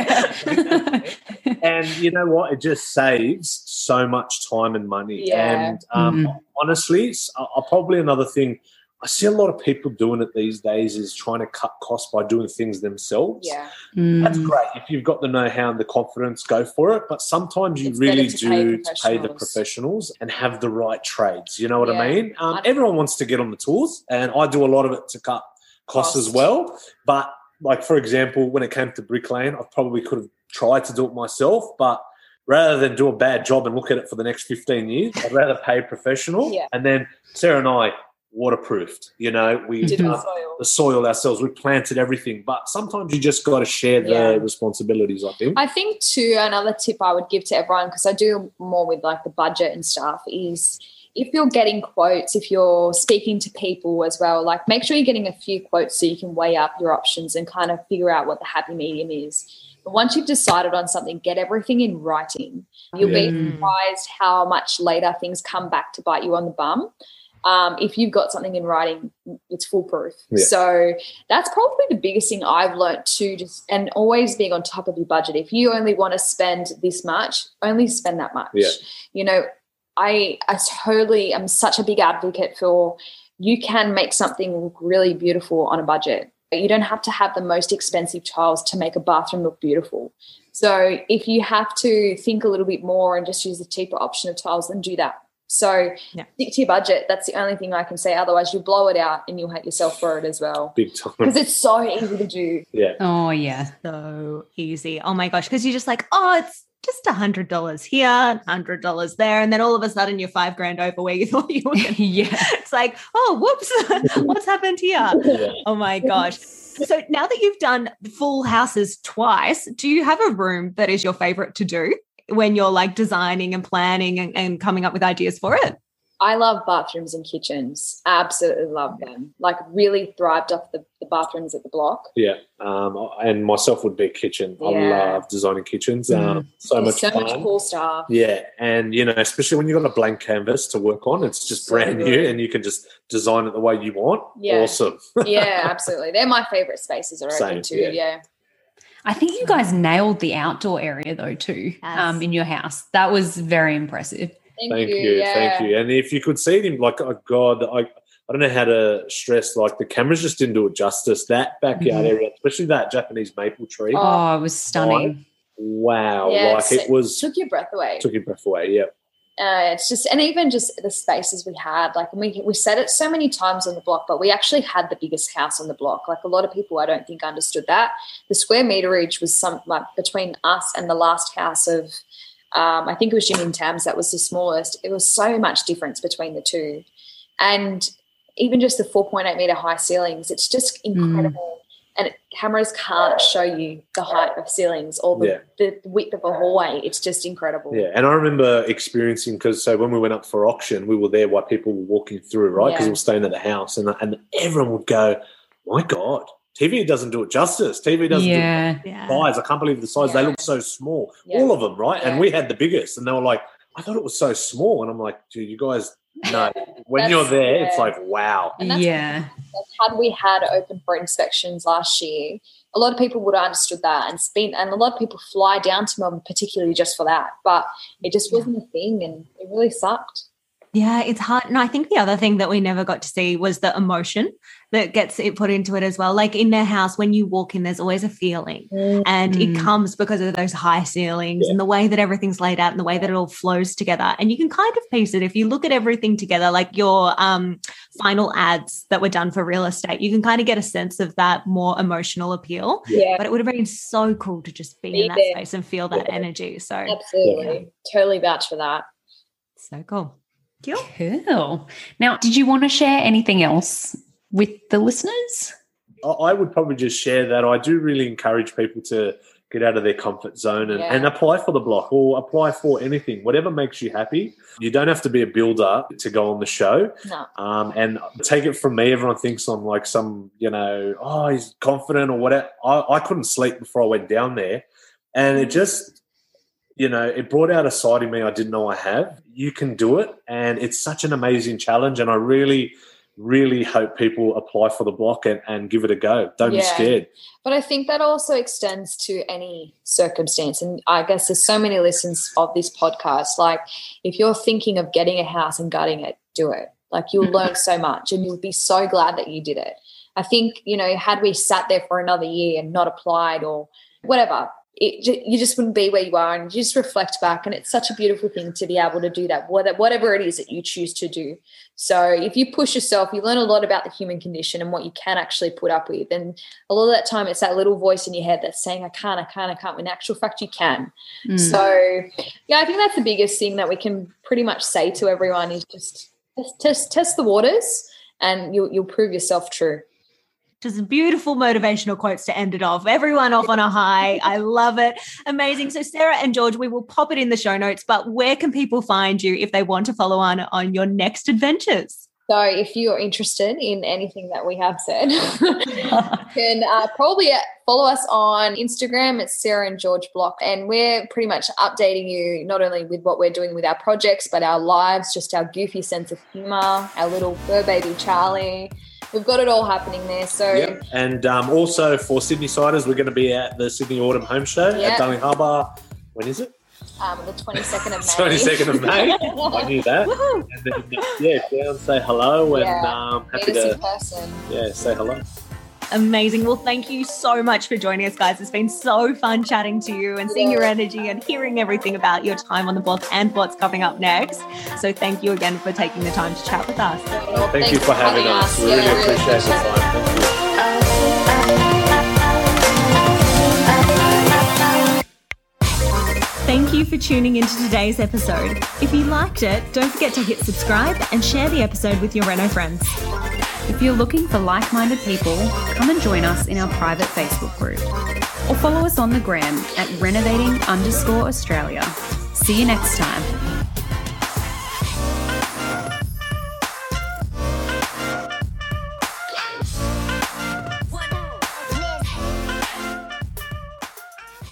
Yeah. And you know what? It just saves so much time and money. Yeah. And um, Mhm. honestly, s- uh, uh, probably another thing I see a lot of people doing it these days is trying to cut costs by doing things themselves. Yeah. That's Mm. great. If you've got the know-how and the confidence, go for it. But sometimes you It's really better to pay do to pay the professionals. professionals and have the right trades. You know what Yeah. I mean? Um, I- everyone wants to get on the tools, and I do a lot of it to cut costs as Cost. well. But like, for example, when it came to bricklaying, I probably could have tried to do it myself, but rather than do a bad job and look at it for the next fifteen years, I'd rather pay a professional. Yeah. And then Sarah and I waterproofed. You know, we Did uh, the soil. the soil ourselves. We planted everything, but sometimes you just got to share the Yeah. responsibilities. I think. I think too, another tip I would give to everyone, because I do more with like the budget and stuff, is if you're getting quotes, if you're speaking to people as well, like make sure you're getting a few quotes so you can weigh up your options and kind of figure out what the happy medium is. But once you've decided on something, get everything in writing. You'll Yeah. be surprised how much later things come back to bite you on the bum. Um, if you've got something in writing, it's foolproof. Yeah. So that's probably the biggest thing I've learnt too, just and always being on top of your budget. If you only want to spend this much, only spend that much. Yeah. You know, I I totally am such a big advocate for you can make something look really beautiful on a budget. You don't have to have the most expensive tiles to make a bathroom look beautiful. So if you have to think a little bit more and just use the cheaper option of tiles, then do that. So Yeah. stick to your budget. That's the only thing I can say. Otherwise, you'll blow it out and you'll hate yourself for it as well. Big time. Because it's so easy to do. Yeah. Oh, yeah. So easy. Oh my gosh. Because you're just like, oh, it's just a hundred dollars here, a hundred dollars there. And then all of a sudden you're five grand over where you thought you were. gonna- Yeah. It's like, oh, whoops, what's happened here? Yeah. Oh my gosh. So now that you've done full houses twice, do you have a room that is your favorite to do? when you're like designing and planning and, and coming up with ideas for it? I love bathrooms and kitchens. Absolutely love them. Like really thrived off the, the bathrooms at the block. Yeah. Um, and myself would be kitchen. Yeah. I love designing kitchens. Mm. Um, so There's much so fun. much cool stuff. Yeah. And, you know, especially when you've got a blank canvas to work on, it's just so brand good. New and you can just design it the way you want. Yeah. Awesome. Yeah, absolutely. They're my favourite spaces, I reckon, Same, too. Yeah. yeah. I think you guys nailed the outdoor area though too, yes. um, in your house. That was very impressive. Thank, thank you, you, yeah. thank you. And if you could see them, like, oh God, I, I don't know how to stress, like the cameras just didn't do it justice. That backyard mm-hmm. area, especially that Japanese maple tree. Oh, it was stunning. Like, wow. Yeah, like it was. Took your breath away. Took your breath away, yeah. Uh, it's just, and even just the spaces we had, like we we said it so many times on the block, but we actually had the biggest house on the block. Like a lot of people, I don't think understood that the square meterage was some like between us and the last house of, um, I think it was Jimmy and Tam's. That was the smallest. It was so much difference between the two, and even just the four point eight meter high ceilings. It's just incredible. Mm. And cameras can't show you the height of ceilings or the, yeah. the width of a hallway. It's just incredible. Yeah, and I remember experiencing, because so when we went up for auction, we were there while people were walking through, right? Because yeah. we were staying at the house, and and everyone would go, my God, T V doesn't do it justice. T V doesn't yeah. do it yeah. size. I can't believe the size. Yeah. They look so small. Yeah. All of them, right? Yeah. And we had the biggest, and they were like, I thought it was so small. And I'm like, dude, you guys, no. When you're there, yeah. it's like, wow. Yeah. Had we had open for inspections last year, a lot of people would have understood that and spent, and a lot of people fly down to Melbourne particularly just for that. But it just wasn't a thing, and it really sucked. Yeah, it's hard. And I think the other thing that we never got to see was the emotion that gets it put into it as well. Like in their house, when you walk in, there's always a feeling mm. and mm. it comes because of those high ceilings yeah. and the way that everything's laid out and the way that it all flows together. And you can kind of piece it if you look at everything together, like your um, final ads that were done for real estate, you can kind of get a sense of that more emotional appeal. Yeah. But it would have been so cool to just be, be in that there. space and feel that yeah. energy. So absolutely. Yeah. Totally vouch for that. So cool. Cool. Cool. Now, did you want to share anything else with the listeners? I would probably just share that I do really encourage people to get out of their comfort zone and, yeah. and apply for the block or apply for anything, whatever makes you happy. You don't have to be a builder to go on the show. No. Um, and take it from me, everyone thinks I'm like some, you know, oh, he's confident or whatever. I, I couldn't sleep before I went down there. And it just, you know, it brought out a side in me I didn't know I have. You can do it, and it's such an amazing challenge, and I really, really hope people apply for the block and, and give it a go. Don't yeah. be scared. But I think that also extends to any circumstance, and I guess there's so many listens of this podcast. Like if you're thinking of getting a house and gutting it, do it. Like you'll learn so much, and you'll be so glad that you did it. I think, you know, had we sat there for another year and not applied or whatever, It, you just wouldn't be where you are, and you just reflect back, and it's such a beautiful thing to be able to do that, whatever it is that you choose to do. So if you push yourself, you learn a lot about the human condition and what you can actually put up with. And a lot of that time it's that little voice in your head that's saying, I can't, I can't, I can't. In actual fact, you can. Mm. So, yeah, I think that's the biggest thing that we can pretty much say to everyone is just test, test, test the waters, and you'll, you'll prove yourself true. Just beautiful motivational quotes to end it off. Everyone off on a high. I love it. Amazing. So Sarah and George, we will pop it in the show notes, but where can people find you if they want to follow on on your next adventures? So if you're interested in anything that we have said, you can uh, probably follow us on Instagram. It's Sarah and George Block, and we're pretty much updating you not only with what we're doing with our projects, but our lives, just our goofy sense of humour, our little fur baby Charlie. We've got it all happening there. So, yep. And um, also for Sydney Siders, we're going to be at the Sydney Autumn Home Show yep. at Darling Harbour. When is it? Um, the twenty-second of May. twenty-second of May. I knew that. And then, yeah, down, say hello, and yeah. um, happy Meet us to in person. Yeah, say hello. Amazing. Well, thank you so much for joining us, guys. It's been so fun chatting to you and seeing your energy and hearing everything about your time on the block and what's coming up next. So thank you again for taking the time to chat with us. Well, thank you for having us. us. We really, yeah, really appreciate, appreciate the time. Thank you. Thank you for tuning into today's episode. If you liked it, don't forget to hit subscribe and share the episode with your Reno friends. If you're looking for like-minded people, come and join us in our private Facebook group or follow us on the gram at renovating underscore Australia. See you next time.